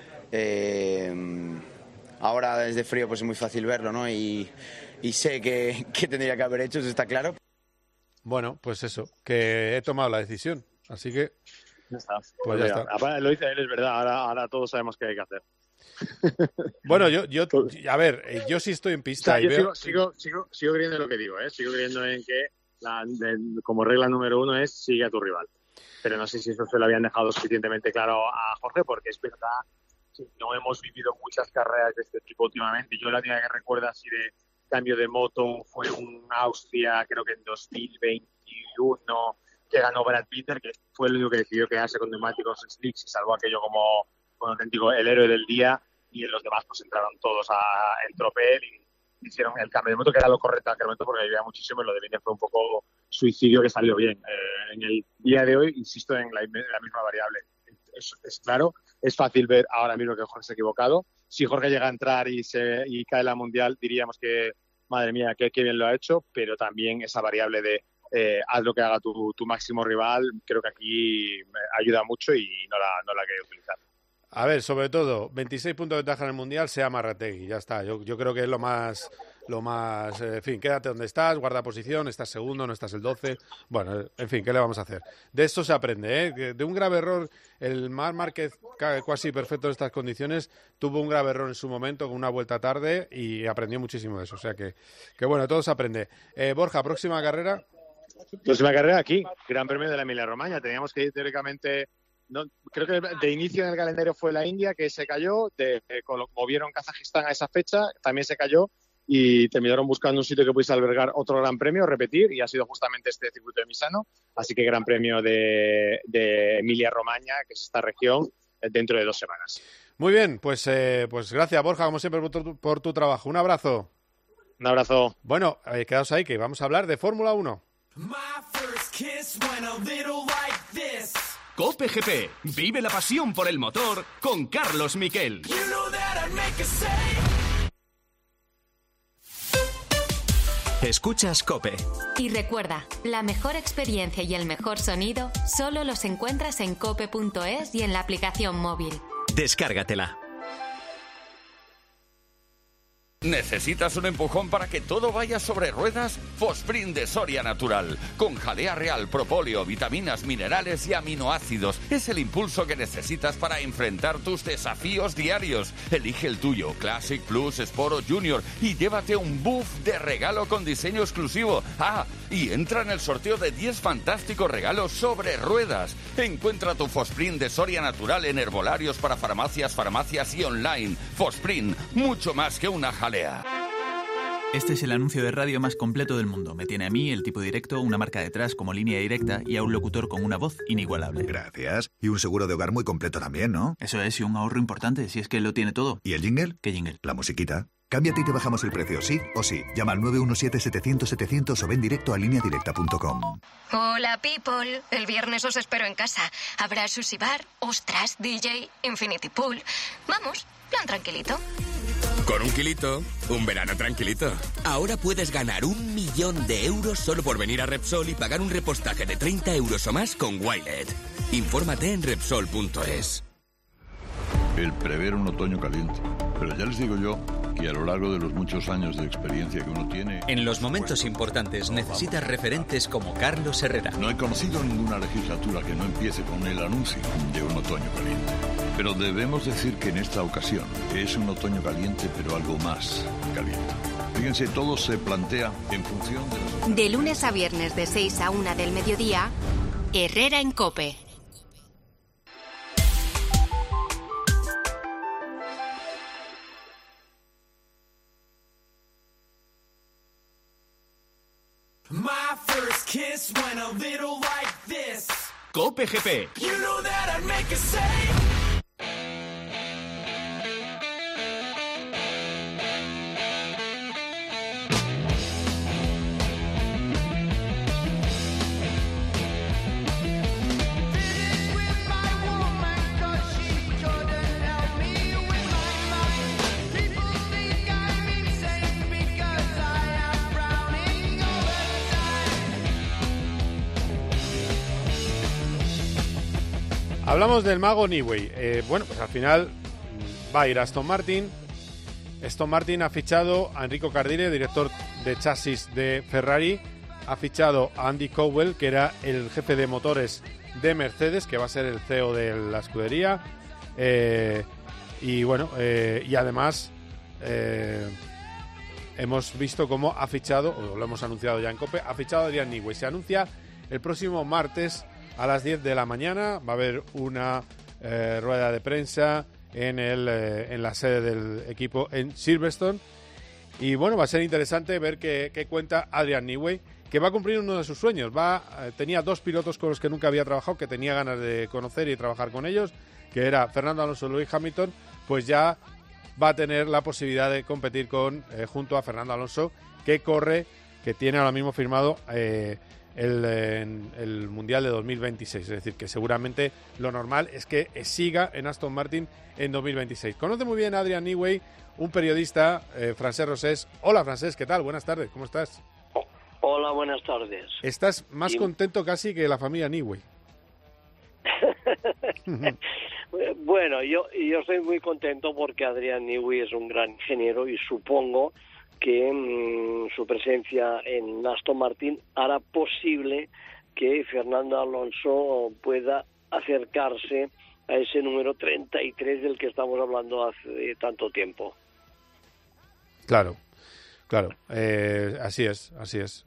Speaker 18: Ahora desde frío pues es muy fácil verlo, ¿no? Y sé que tendría que haber hecho, eso está claro.
Speaker 2: Bueno, pues eso, que he tomado la decisión. Así que...
Speaker 3: Ya está.
Speaker 2: Pues ya está.
Speaker 3: Aparte, lo dice él, es verdad. Ahora todos sabemos qué hay que hacer.
Speaker 2: Bueno, a ver, yo sí estoy en pista.
Speaker 3: O sea, yo sigo creyendo en lo que digo, ¿eh? Sigo creyendo en que como regla número 1 es sigue a tu rival. Pero no sé si eso se lo habían dejado suficientemente claro a Jorge, porque es verdad que no hemos vivido muchas carreras de este tipo últimamente. Yo la única que recuerdo así de cambio de moto fue un Austria, creo que en 2021, que ganó Brad Binder, que fue el único que decidió quedarse con neumáticos slicks y salvó aquello como auténtico el héroe del día, y los demás pues entraron todos en tropel y hicieron el cambio de moto, que era lo correcto en aquel momento porque ayudaba muchísimo, y lo de Binder fue un poco suicidio que salió bien. En el día de hoy, insisto en la misma variable. es claro. Es fácil ver ahora mismo que Jorge se ha equivocado. Si Jorge llega a entrar y cae la Mundial, diríamos que, madre mía, qué bien lo ha hecho, pero también esa variable de haz lo que haga tu máximo rival, creo que aquí ayuda mucho y no la he querido utilizar.
Speaker 2: A ver, sobre todo, 26 puntos de ventaja en el Mundial, sea Marrategui, ya está. Yo creo que es lo más, en fin, quédate donde estás, guarda posición, estás segundo, no estás el 12. Bueno, en fin, ¿qué le vamos a hacer? De esto se aprende, ¿eh? De un grave error, el Marc Márquez, casi perfecto en estas condiciones, tuvo un grave error en su momento con una vuelta tarde y aprendió muchísimo de eso. O sea que bueno, todo se aprende. Borja, próxima carrera.
Speaker 3: Próxima carrera aquí, Gran Premio de la Emilia-Romagna. Teníamos que ir teóricamente... No, creo que de inicio en el calendario fue la India, que se cayó, movieron Kazajistán a esa fecha, también se cayó y terminaron buscando un sitio que pudiese albergar otro gran premio, repetir, y ha sido justamente este circuito de Misano, así que Gran Premio de Emilia-Romagna, que es esta región, dentro de 2 semanas.
Speaker 2: Muy bien, pues gracias Borja, como siempre, por tu trabajo. Un abrazo.
Speaker 3: Un abrazo.
Speaker 2: Bueno, quedaos ahí, que vamos a hablar de Fórmula 1.
Speaker 1: COPE GP. Vive la pasión por el motor con Carlos Miquel. Escuchas COPE.
Speaker 10: Y recuerda, la mejor experiencia y el mejor sonido solo los encuentras en cope.es y en la aplicación móvil.
Speaker 1: Descárgatela.
Speaker 19: ¿Necesitas un empujón para que todo vaya sobre ruedas? Fosprint de Soria Natural. Con jalea real, propóleo, vitaminas, minerales y aminoácidos. Es el impulso que necesitas para enfrentar tus desafíos diarios. Elige el tuyo, Classic, Plus, Sport o Junior, y llévate un buff de regalo con diseño exclusivo. Ah, y entra en el sorteo de 10 fantásticos regalos sobre ruedas. Encuentra tu Fosprint de Soria Natural en herbolarios para farmacias y online. Fosprint, mucho más que una jalea.
Speaker 20: Este es el anuncio de radio más completo del mundo. Me tiene a mí, el tipo directo, una marca detrás como línea directa y a un locutor con una voz inigualable.
Speaker 21: Gracias. Y un seguro de hogar muy completo también, ¿no?
Speaker 20: Eso es, y un ahorro importante, si es que lo tiene todo.
Speaker 21: ¿Y el jingle?
Speaker 20: ¿Qué jingle?
Speaker 21: La musiquita. Cámbiate y te bajamos el precio, sí o sí. Llama al 917-700-700 o ven directo a lineadirecta.com.
Speaker 22: Hola, people. El viernes os espero en casa. Habrá sushi bar, ostras, DJ, infinity pool. Vamos, plan tranquilito.
Speaker 23: Con un kilito, un verano tranquilito. Ahora puedes ganar 1.000.000 de euros solo por venir a Repsol y pagar un repostaje de 30 euros o más con Wilet. Infórmate en Repsol.es.
Speaker 24: El prever un otoño caliente. Pero ya les digo yo que a lo largo de los muchos años de experiencia que uno tiene...
Speaker 1: En los momentos importantes necesitas referentes como Carlos Herrera.
Speaker 24: No he conocido ninguna legislatura que no empiece con el anuncio de un otoño caliente. Pero debemos decir que en esta ocasión es un otoño caliente, pero algo más caliente. Fíjense, todo se plantea en función de...
Speaker 10: De lunes a viernes de 6 a 1 del mediodía, Herrera en COPE.
Speaker 1: My first kiss went a little like this. COPE GP. You know that I'd make a save.
Speaker 2: Hablamos del mago Newey. Bueno, pues al final va a ir Aston Martin. Aston Martin ha fichado a Enrico Cardile, director de chasis de Ferrari. Ha fichado a Andy Cowell, que era el jefe de motores de Mercedes, que va a ser el CEO de la escudería. Y bueno, y además hemos visto cómo ha fichado, o lo hemos anunciado ya en COPE, ha fichado a Adrian Newey. Se anuncia el próximo martes a las 10 de la mañana. Va a haber una rueda de prensa en la sede del equipo en Silverstone. Y bueno, va a ser interesante ver qué cuenta Adrian Newey, que va a cumplir uno de sus sueños. Tenía 2 pilotos con los que nunca había trabajado, que tenía ganas de conocer y trabajar con ellos, que era Fernando Alonso y Lewis Hamilton. Pues ya va a tener la posibilidad de competir junto a Fernando Alonso, que tiene ahora mismo firmado el Mundial de 2026. Es decir, que seguramente lo normal es que siga en Aston Martin en 2026. Conoce muy bien a Adrian Newey, un periodista, Francesc Rosés. Hola, Francesc, ¿qué tal? Buenas tardes, ¿cómo estás?
Speaker 4: Hola, buenas tardes.
Speaker 2: Estás más contento casi que la familia Newey.
Speaker 4: Bueno, yo estoy muy contento porque Adrian Newey es un gran ingeniero y supongo que su presencia en Aston Martin hará posible que Fernando Alonso pueda acercarse a ese número 33 del que estamos hablando hace tanto tiempo.
Speaker 2: Claro. Así es.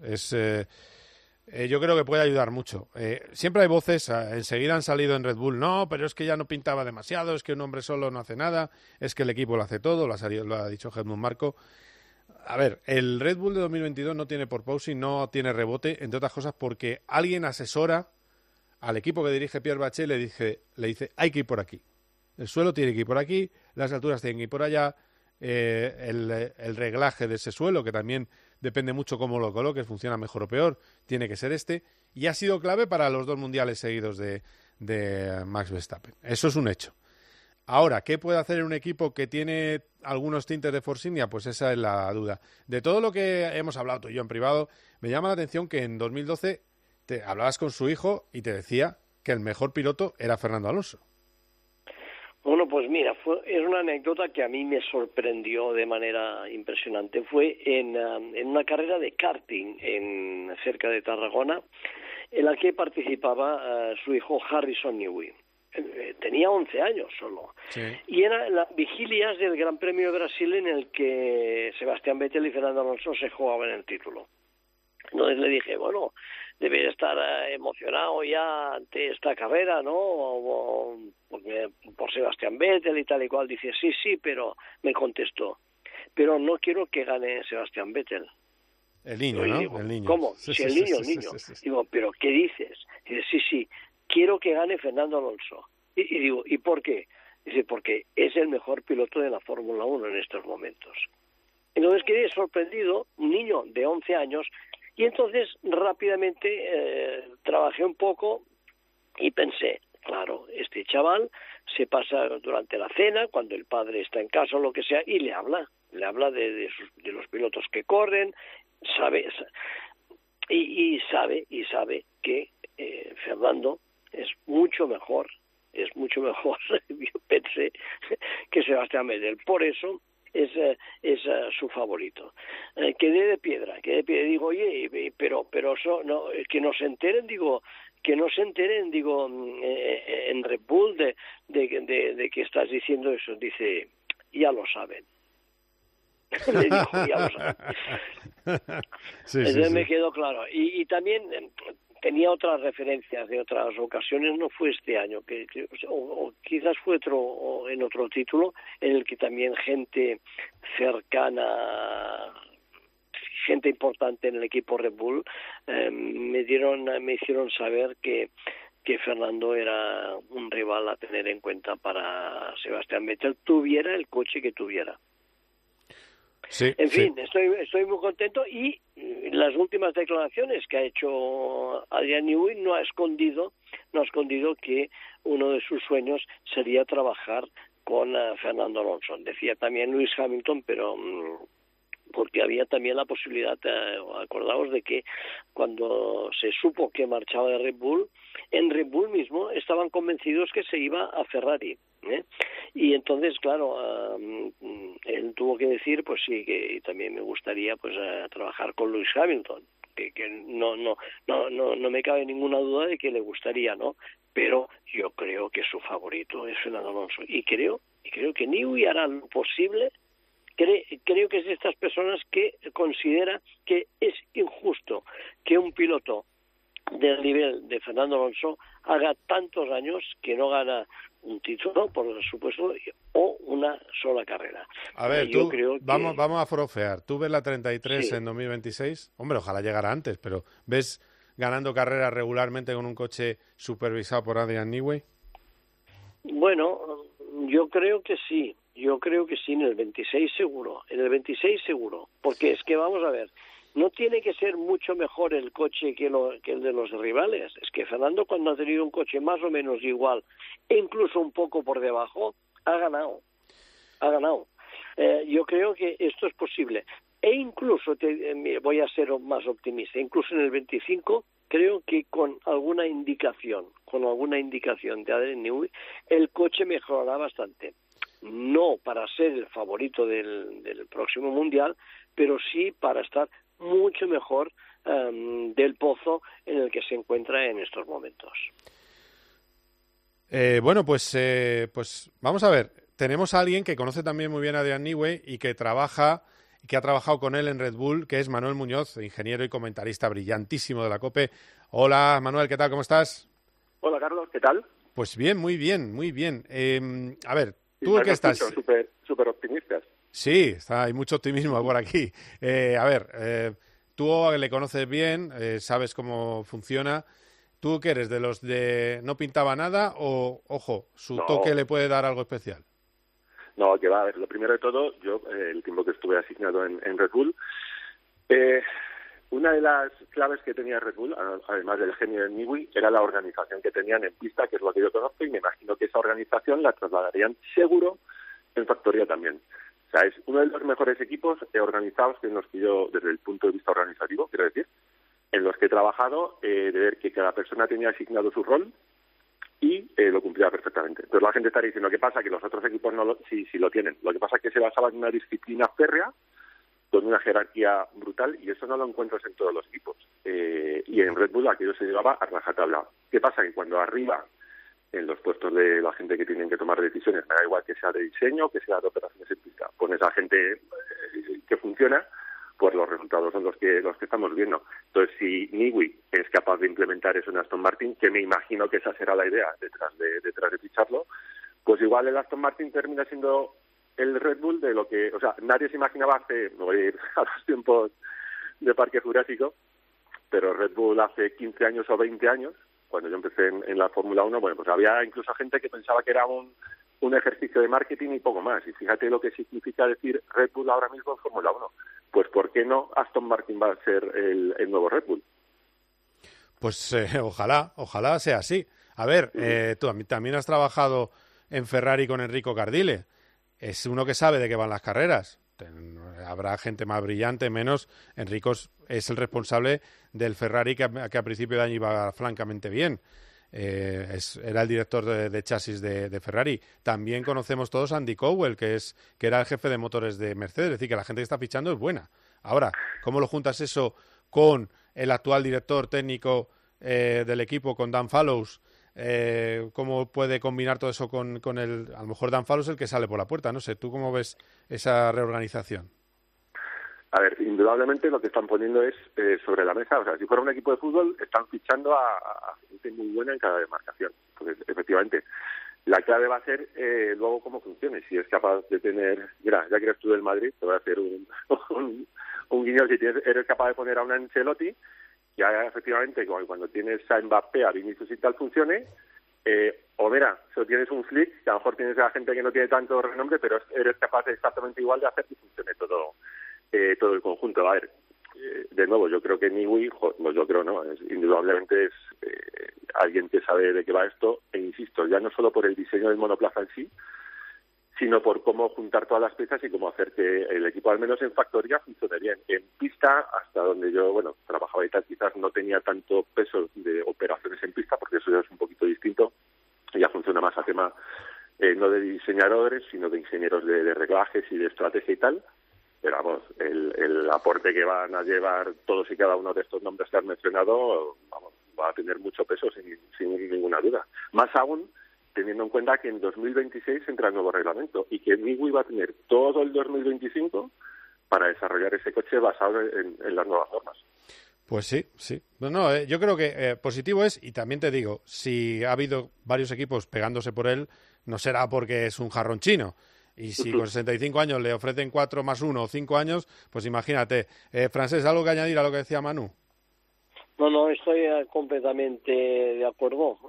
Speaker 2: Yo creo que puede ayudar mucho. Siempre hay voces, enseguida han salido en Red Bull, no, pero es que ya no pintaba demasiado, es que un hombre solo no hace nada, es que el equipo lo hace todo, lo ha dicho Helmut Marko. A ver, el Red Bull de 2022 no tiene porpoising, no tiene rebote, entre otras cosas porque alguien asesora al equipo que dirige Pierre Bache, le dice, hay que ir por aquí. El suelo tiene que ir por aquí, las alturas tienen que ir por allá, el reglaje de ese suelo, que también depende mucho cómo lo coloques, funciona mejor o peor, tiene que ser este, y ha sido clave para los 2 mundiales seguidos de Max Verstappen. Eso es un hecho. Ahora, ¿qué puede hacer un equipo que tiene algunos tintes de Force India? Pues esa es la duda. De todo lo que hemos hablado tú y yo en privado, me llama la atención que en 2012 te hablabas con su hijo y te decía que el mejor piloto era Fernando Alonso.
Speaker 4: Bueno, pues mira, es una anécdota que a mí me sorprendió de manera impresionante. Fue en una carrera de karting cerca de Tarragona, en la que participaba su hijo Harrison Newey. Tenía 11 años solo. Sí. Y eran las vigilias del Gran Premio de Brasil en el que Sebastián Vettel y Fernando Alonso se jugaban el título. Entonces le dije, bueno, debes estar emocionado ya ante esta carrera, ¿no? Porque por Sebastián Vettel y tal y cual. Dice, sí, pero me contestó, pero no quiero que gane Sebastián Vettel.
Speaker 2: El niño, ¿no?
Speaker 4: Digo,
Speaker 2: el niño.
Speaker 4: ¿Cómo? Sí, el niño. Digo, ¿pero qué dices? Dice, sí, quiero que gane Fernando Alonso. Y digo, ¿y por qué? Dice, porque es el mejor piloto de la Fórmula 1 en estos momentos. Entonces quedé sorprendido, un niño de 11 años, y entonces rápidamente trabajé un poco y pensé, claro, este chaval se pasa durante la cena, cuando el padre está en casa o lo que sea, y le habla de los pilotos que corren, sabe que Fernando es mucho mejor, yo pensé, que Sebastián Vettel. Por eso es su favorito. Quedé de piedra, digo, oye, pero eso, no, que no se enteren, digo, en Red Bull de que estás diciendo eso. Dice, ya lo saben. Le dijo, ya lo saben. Entonces me quedó claro. Y también tenía otras referencias de otras ocasiones, no fue este año, o quizás fue en otro título, en el que también gente cercana, gente importante en el equipo Red Bull, me hicieron saber que Fernando era un rival a tener en cuenta para Sebastián Vettel, tuviera el coche que tuviera.
Speaker 2: Sí,
Speaker 4: en fin, estoy muy contento, y las últimas declaraciones que ha hecho Adrian Newey no ha escondido que uno de sus sueños sería trabajar con Fernando Alonso. Decía también Lewis Hamilton, pero porque había también la posibilidad, acordaos de que cuando se supo que marchaba de Red Bull, en Red Bull mismo estaban convencidos que se iba a Ferrari, y entonces claro, él tuvo que decir, pues sí, que también me gustaría pues trabajar con Lewis Hamilton, que no me cabe ninguna duda de que le gustaría, ¿no? Pero yo creo que su favorito es Fernando Alonso, y creo que Newey hará lo posible. Creo que es de estas personas que considera que es injusto que un piloto del nivel de Fernando Alonso haga tantos años que no gana un título, por supuesto, o una sola carrera.
Speaker 2: A ver, vamos a forofear. ¿Tú ves la 33 en 2026? Hombre, ojalá llegara antes, pero ¿ves ganando carreras regularmente con un coche supervisado por Adrian Newey?
Speaker 4: Bueno, yo creo que sí, en el 26 seguro, porque es que vamos a ver, no tiene que ser mucho mejor el coche que el de los rivales. Es que Fernando, cuando ha tenido un coche más o menos igual, e incluso un poco por debajo, ha ganado. Yo creo que esto es posible. E incluso, voy a ser más optimista, incluso en el 25, creo que con alguna indicación de Adrian Newey, el coche mejorará bastante. No para ser el favorito del próximo Mundial, pero sí para estar mucho mejor del pozo en el que se encuentra en estos momentos.
Speaker 2: Bueno, pues vamos a ver. Tenemos a alguien que conoce también muy bien a Adrian Newey y que ha trabajado con él en Red Bull, que es Manuel Muñoz, ingeniero y comentarista brillantísimo de la COPE. Hola, Manuel, ¿qué tal? ¿Cómo estás?
Speaker 6: Hola, Carlos, ¿qué tal?
Speaker 2: Pues bien, muy bien. A ver, ¿tú qué estás?
Speaker 6: Súper optimistas.
Speaker 2: Sí, hay mucho optimismo por aquí. Tú le conoces bien, sabes cómo funciona. ¿Tú qué eres? ¿De los de no pintaba nada o, ojo, toque le puede dar algo especial?
Speaker 6: No, que va, a ver, lo primero de todo, yo, el tiempo que estuve asignado en Red Bull, una de las claves que tenía Red Bull, además del genio de Newey, era la organización que tenían en pista, que es lo que yo conozco, y me imagino que esa organización la trasladarían seguro en factoría también. O sea, es uno de los mejores equipos organizados en los que yo, desde el punto de vista organizativo, quiero decir, en los que he trabajado, de ver que cada persona tenía asignado su rol y lo cumplía perfectamente. Entonces la gente está diciendo, ¿qué pasa? Que los otros equipos sí lo tienen. Lo que pasa es que se basaba en una disciplina férrea, con una jerarquía brutal, y eso no lo encuentras en todos los equipos. Y en Red Bull aquello se llevaba a rajatabla. ¿Qué pasa? Que cuando arriba, en los puestos de la gente que tienen que tomar decisiones, me da igual que sea de diseño, que sea de operaciones en pista, pones a gente que funciona, pues los resultados son los que estamos viendo. Entonces, si Newey es capaz de implementar eso en Aston Martin, que me imagino que esa será la idea detrás de ficharlo, pues igual el Aston Martin termina siendo el Red Bull de lo que, o sea, nadie se imaginaba me voy a ir a los tiempos de Parque Jurásico, pero Red Bull hace 15 años o 20 años, cuando yo empecé en la Fórmula 1, bueno, pues había incluso gente que pensaba que era un ejercicio de marketing y poco más. Y fíjate lo que significa decir Red Bull ahora mismo en Fórmula 1. Pues ¿por qué no Aston Martin va a ser el nuevo Red Bull?
Speaker 2: Pues ojalá sea así. A ver, tú también has trabajado en Ferrari con Enrico Cardile. Es uno que sabe de qué van las carreras. Habrá gente más brillante, menos. Enrico es el responsable del Ferrari que a principio de año iba francamente bien. Era el director de chasis de Ferrari. También conocemos todos a Andy Cowell, que era el jefe de motores de Mercedes. Es decir, que la gente que está fichando es buena. Ahora, ¿cómo lo juntas eso con el actual director técnico del equipo, con Dan Fallows? ¿Cómo puede combinar todo eso con el... A lo mejor Dan Fallows es el que sale por la puerta, no sé. ¿Tú cómo ves esa reorganización?
Speaker 6: A ver, indudablemente lo que están poniendo es sobre la mesa, o sea, si fuera un equipo de fútbol, están fichando a gente muy buena en cada demarcación. Entonces, efectivamente, la clave va a ser luego cómo funcione. Si es capaz de tener, mira, ya que eres tú del Madrid, te voy a hacer un guiño, si eres capaz de poner a un Ancelotti, ya efectivamente cuando tienes a Mbappé, a Vinicius y tal funcione, o mira, si tienes un Flick, que a lo mejor tienes a gente que no tiene tanto renombre, pero eres capaz de exactamente igual de hacer que funcione todo el conjunto. A ver, de nuevo, yo creo que Newey, no, yo creo no, indudablemente es alguien que sabe de qué va esto, e insisto, ya no solo por el diseño del monoplaza en sí, sino por cómo juntar todas las piezas y cómo hacer que el equipo, al menos en factoría, funcione bien. En pista, hasta donde yo, trabajaba y tal, quizás no tenía tanto peso de operaciones en pista, porque eso ya es un poquito distinto, ya funciona más a tema no de diseñadores, sino de ingenieros de reglajes y de estrategia y tal. Pero vamos, el aporte que van a llevar todos y cada uno de estos nombres que has mencionado, va a tener mucho peso sin ninguna duda. Más aún, teniendo en cuenta que en 2026 entra el nuevo reglamento y que Newey va a tener todo el 2025 para desarrollar ese coche basado en las nuevas normas.
Speaker 2: Pues sí. Yo creo que positivo es, y también te digo, si ha habido varios equipos pegándose por él, no será porque es un jarrón chino. Y si con 65 años le ofrecen 4 más 1 o 5 años, pues imagínate. Francés, ¿algo que añadir a lo que decía Manu?
Speaker 4: No, estoy completamente de acuerdo.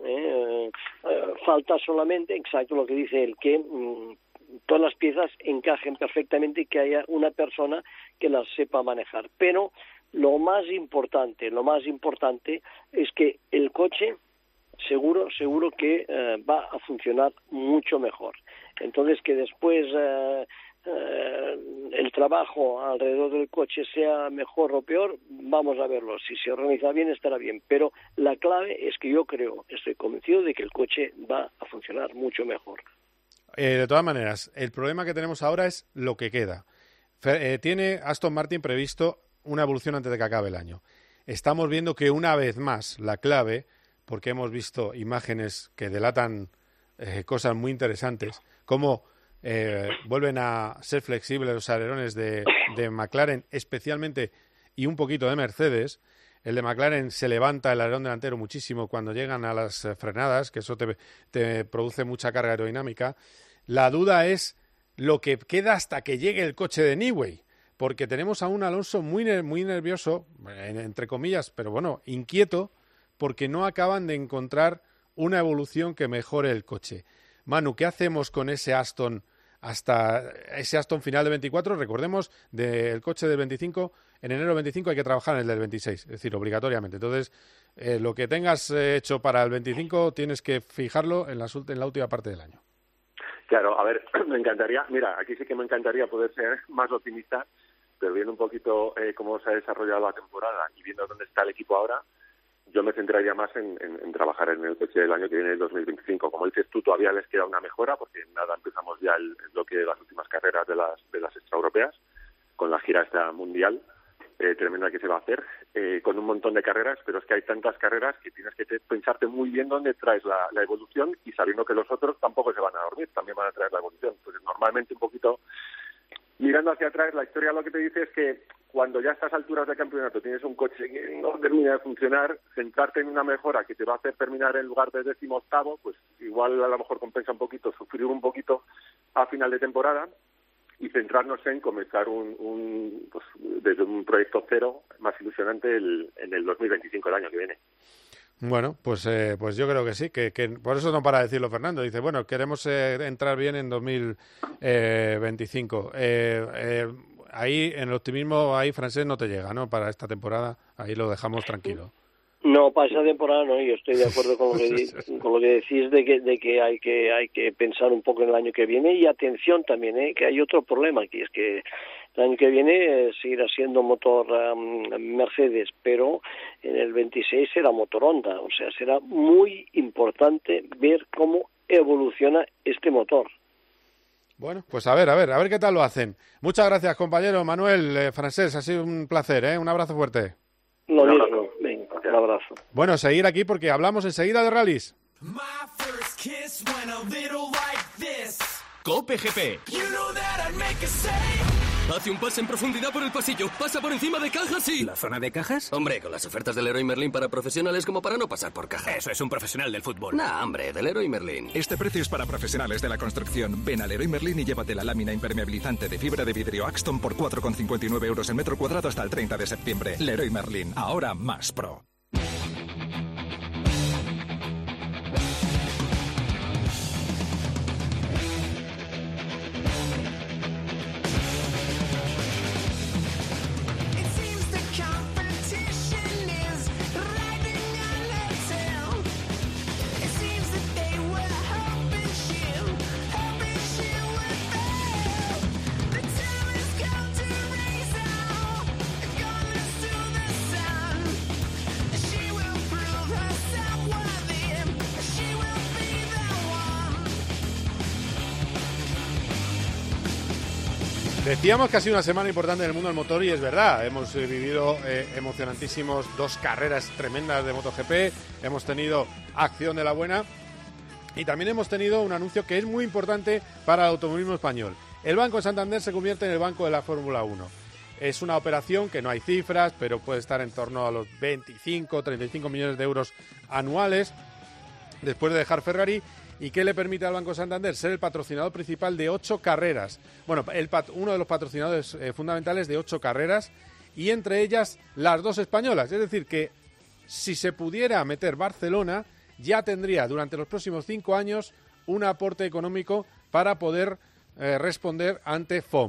Speaker 4: Falta solamente, exacto lo que dice él, que todas las piezas encajen perfectamente y que haya una persona que las sepa manejar. Pero lo más importante es que el coche seguro que va a funcionar mucho mejor. Entonces, que después el trabajo alrededor del coche sea mejor o peor, vamos a verlo. Si se organiza bien, estará bien. Pero la clave es que estoy convencido de que el coche va a funcionar mucho mejor.
Speaker 2: De todas maneras, el problema que tenemos ahora es lo que queda. Tiene Aston Martin previsto una evolución antes de que acabe el año. Estamos viendo que una vez más la clave, porque hemos visto imágenes que delatan cosas muy interesantes, como vuelven a ser flexibles los alerones de McLaren especialmente y un poquito de Mercedes. El de McLaren se levanta el alerón delantero muchísimo cuando llegan a las frenadas, que eso te produce mucha carga aerodinámica. La duda es lo que queda hasta que llegue el coche de Newey, porque tenemos a un Alonso muy nervioso, entre comillas, pero bueno, inquieto, porque no acaban de encontrar una evolución que mejore el coche. Manu, ¿qué hacemos con ese Aston hasta ese Aston final de 24? Recordemos, del coche del 25, en enero del 25 hay que trabajar en el del 26, es decir, obligatoriamente. Entonces, lo que tengas hecho para el 25 tienes que fijarlo en la última parte del año.
Speaker 6: Claro, a ver, me encantaría, mira, aquí sí que me encantaría poder ser más optimista, pero viendo un poquito cómo se ha desarrollado la temporada y viendo dónde está el equipo ahora, yo me centraría más en trabajar en el coche del año que viene, el 2025. Como dices tú, todavía les queda una mejora, porque nada, empezamos ya el bloque de las últimas carreras de las extraeuropeas, con la gira esta mundial tremenda que se va a hacer, con un montón de carreras, pero es que hay tantas carreras que tienes que pensarte muy bien dónde traes la evolución, y sabiendo que los otros tampoco se van a dormir, también van a traer la evolución. Entonces, normalmente un poquito mirando hacia atrás, la historia lo que te dice es que cuando ya a estas alturas del campeonato tienes un coche que no termina de funcionar, centrarte en una mejora que te va a hacer terminar en lugar de 18º, pues igual a lo mejor compensa un poquito, sufrir un poquito a final de temporada, y centrarnos en comenzar pues, desde un proyecto cero más ilusionante en el 2025, el año que viene.
Speaker 2: Bueno, pues yo creo que sí, que por eso no para de decirlo Fernando. Dice, bueno, queremos entrar bien en 2025. Ahí, en el optimismo, ahí francés no te llega, ¿no? Para esta temporada, ahí lo dejamos tranquilo.
Speaker 4: No, para esa temporada no, yo estoy de acuerdo con lo que decís de que hay que pensar un poco en el año que viene, y atención también, que hay otro problema aquí, es que el año que viene seguirá siendo motor Mercedes, pero en el 26 será motor Honda, o sea, será muy importante ver cómo evoluciona este motor.
Speaker 2: Bueno, pues a ver qué tal lo hacen. Muchas gracias, compañero Manuel Francés, ha sido un placer, un abrazo fuerte.
Speaker 4: Lo mismo, venga, un abrazo.
Speaker 2: Bueno, seguir aquí porque hablamos enseguida de rallies.
Speaker 1: COPE GP.
Speaker 23: Hace un pase en profundidad por el pasillo, pasa por encima de cajas y...
Speaker 7: ¿La zona de cajas?
Speaker 23: Hombre, con las ofertas del Leroy Merlin para profesionales como para no pasar por caja.
Speaker 7: Eso es un profesional del fútbol.
Speaker 23: Nah, hombre, del Leroy Merlin.
Speaker 8: Este precio es para profesionales de la construcción. Ven a Leroy Merlin y llévate la lámina impermeabilizante de fibra de vidrio Axton por 4,59 € el metro cuadrado hasta el 30 de septiembre. Leroy Merlin, ahora más pro.
Speaker 2: Decíamos que ha sido una semana importante en el mundo del motor y es verdad, hemos vivido emocionantísimos 2 carreras tremendas de MotoGP, hemos tenido acción de la buena y también hemos tenido un anuncio que es muy importante para el automovilismo español. El Banco Santander se convierte en el banco de la Fórmula 1. Es una operación que no hay cifras, pero puede estar en torno a los 25, 35 millones de euros anuales después de dejar Ferrari. ¿Y qué le permite al Banco Santander? Ser el patrocinador principal de 8 carreras. Bueno, uno de los patrocinadores fundamentales de 8 carreras y entre ellas las 2 españolas. Es decir, que si se pudiera meter Barcelona, ya tendría durante los próximos 5 años un aporte económico para poder responder ante FOM.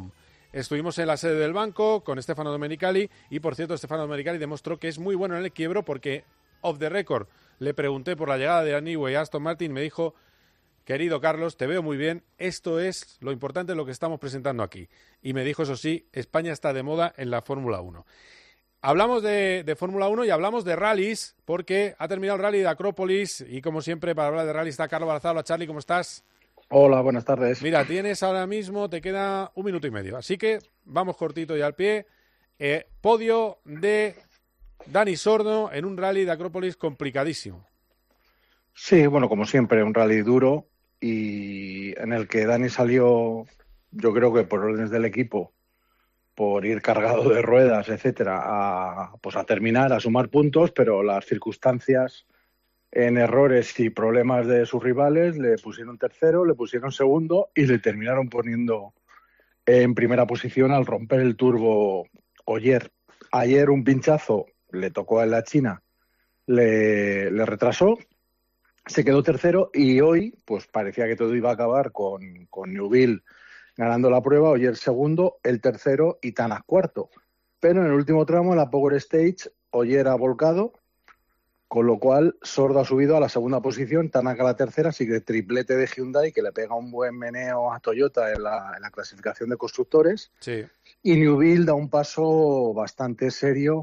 Speaker 2: estuvimos en la sede del banco con Stefano Domenicali y, por cierto, Stefano Domenicali demostró que es muy bueno en el quiebro porque, off the record, le pregunté por la llegada de Newey a Aston Martin, me dijo: querido Carlos, te veo muy bien, esto es lo importante, lo que estamos presentando aquí. Y me dijo, eso sí, España está de moda en la Fórmula 1. Hablamos de Fórmula 1 y hablamos de rallies, porque ha terminado el rally de Acrópolis y, como siempre, para hablar de rally está Carlos Barazal. Hola, Charlie, ¿cómo estás?
Speaker 9: Hola, buenas tardes.
Speaker 2: Mira, tienes ahora mismo, te queda 1 minuto y medio, así que vamos cortito y al pie. Podio de Dani Sordo en un rally de Acrópolis complicadísimo.
Speaker 9: Sí, bueno, como siempre, un rally duro y en el que Dani salió, yo creo que por órdenes del equipo, por ir cargado de ruedas, etcétera, a terminar, a sumar puntos, pero las circunstancias en errores y problemas de sus rivales le pusieron tercero, le pusieron segundo y le terminaron poniendo en primera posición al romper el turbo Ogier. Ayer un pinchazo le tocó en la China, le retrasó, se quedó tercero y hoy pues parecía que todo iba a acabar con Neuville ganando la prueba, Ogier segundo, el tercero y Tanak cuarto. Pero en el último tramo, en la Power Stage, Ogier ha volcado, con lo cual Sordo ha subido a la segunda posición, Tanak a la tercera, así que triplete de Hyundai que le pega un buen meneo a Toyota en la clasificación de constructores.
Speaker 2: Sí.
Speaker 9: Y Neuville da un paso bastante serio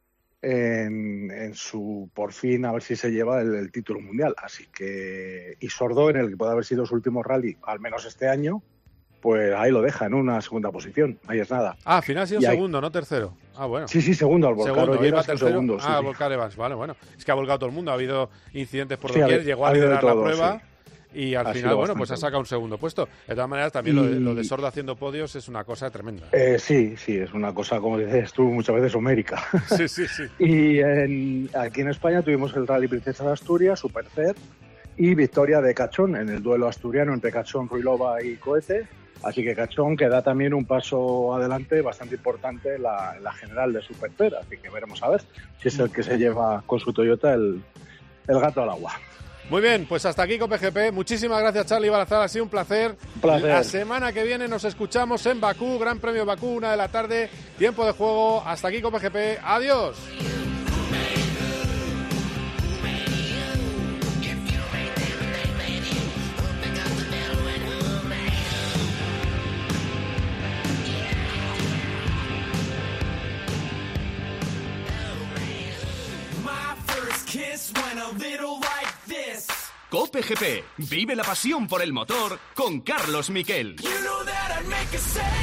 Speaker 9: en su, por fin, a ver si se lleva el título mundial. Así que, y Sordo, en el que puede haber sido su último rally, al menos este año, pues ahí lo deja, en una segunda posición. Ahí es nada.
Speaker 2: Ah, al final ha sido segundo, no tercero. Ah, bueno.
Speaker 9: Sí, segundo al volcar.
Speaker 2: Iba tercero.
Speaker 9: Segundo,
Speaker 2: al volcar Evans. Vale, bueno. Es que ha volcado todo el mundo. Ha habido incidentes por doquier. Llegó a liderar la prueba. Sí. Y al final, bueno, pues ha sacado un segundo puesto. De todas maneras, también lo de Sordo haciendo podios es una cosa tremenda.
Speaker 9: Sí, es una cosa, como dices tú, muchas veces homérica.
Speaker 2: Sí.
Speaker 9: Y aquí en España tuvimos el Rally Princesa de Asturias, Supercer, y victoria de Cachón en el duelo asturiano entre Cachón, Ruilova y Cohete. Así que Cachón que da también un paso adelante bastante importante en la general de Supercer. Así que veremos a ver si es el que se lleva con su Toyota el gato al agua.
Speaker 2: Muy bien, pues hasta aquí COPE-GP. Muchísimas gracias, Charlie Barazal, ha sido un placer. La semana que viene nos escuchamos en Bakú, Gran Premio de Bakú, 1 de la tarde, tiempo de juego. Hasta aquí COPE-GP, adiós.
Speaker 1: COPE-GP. Vive la pasión por el motor con Carlos Miquel.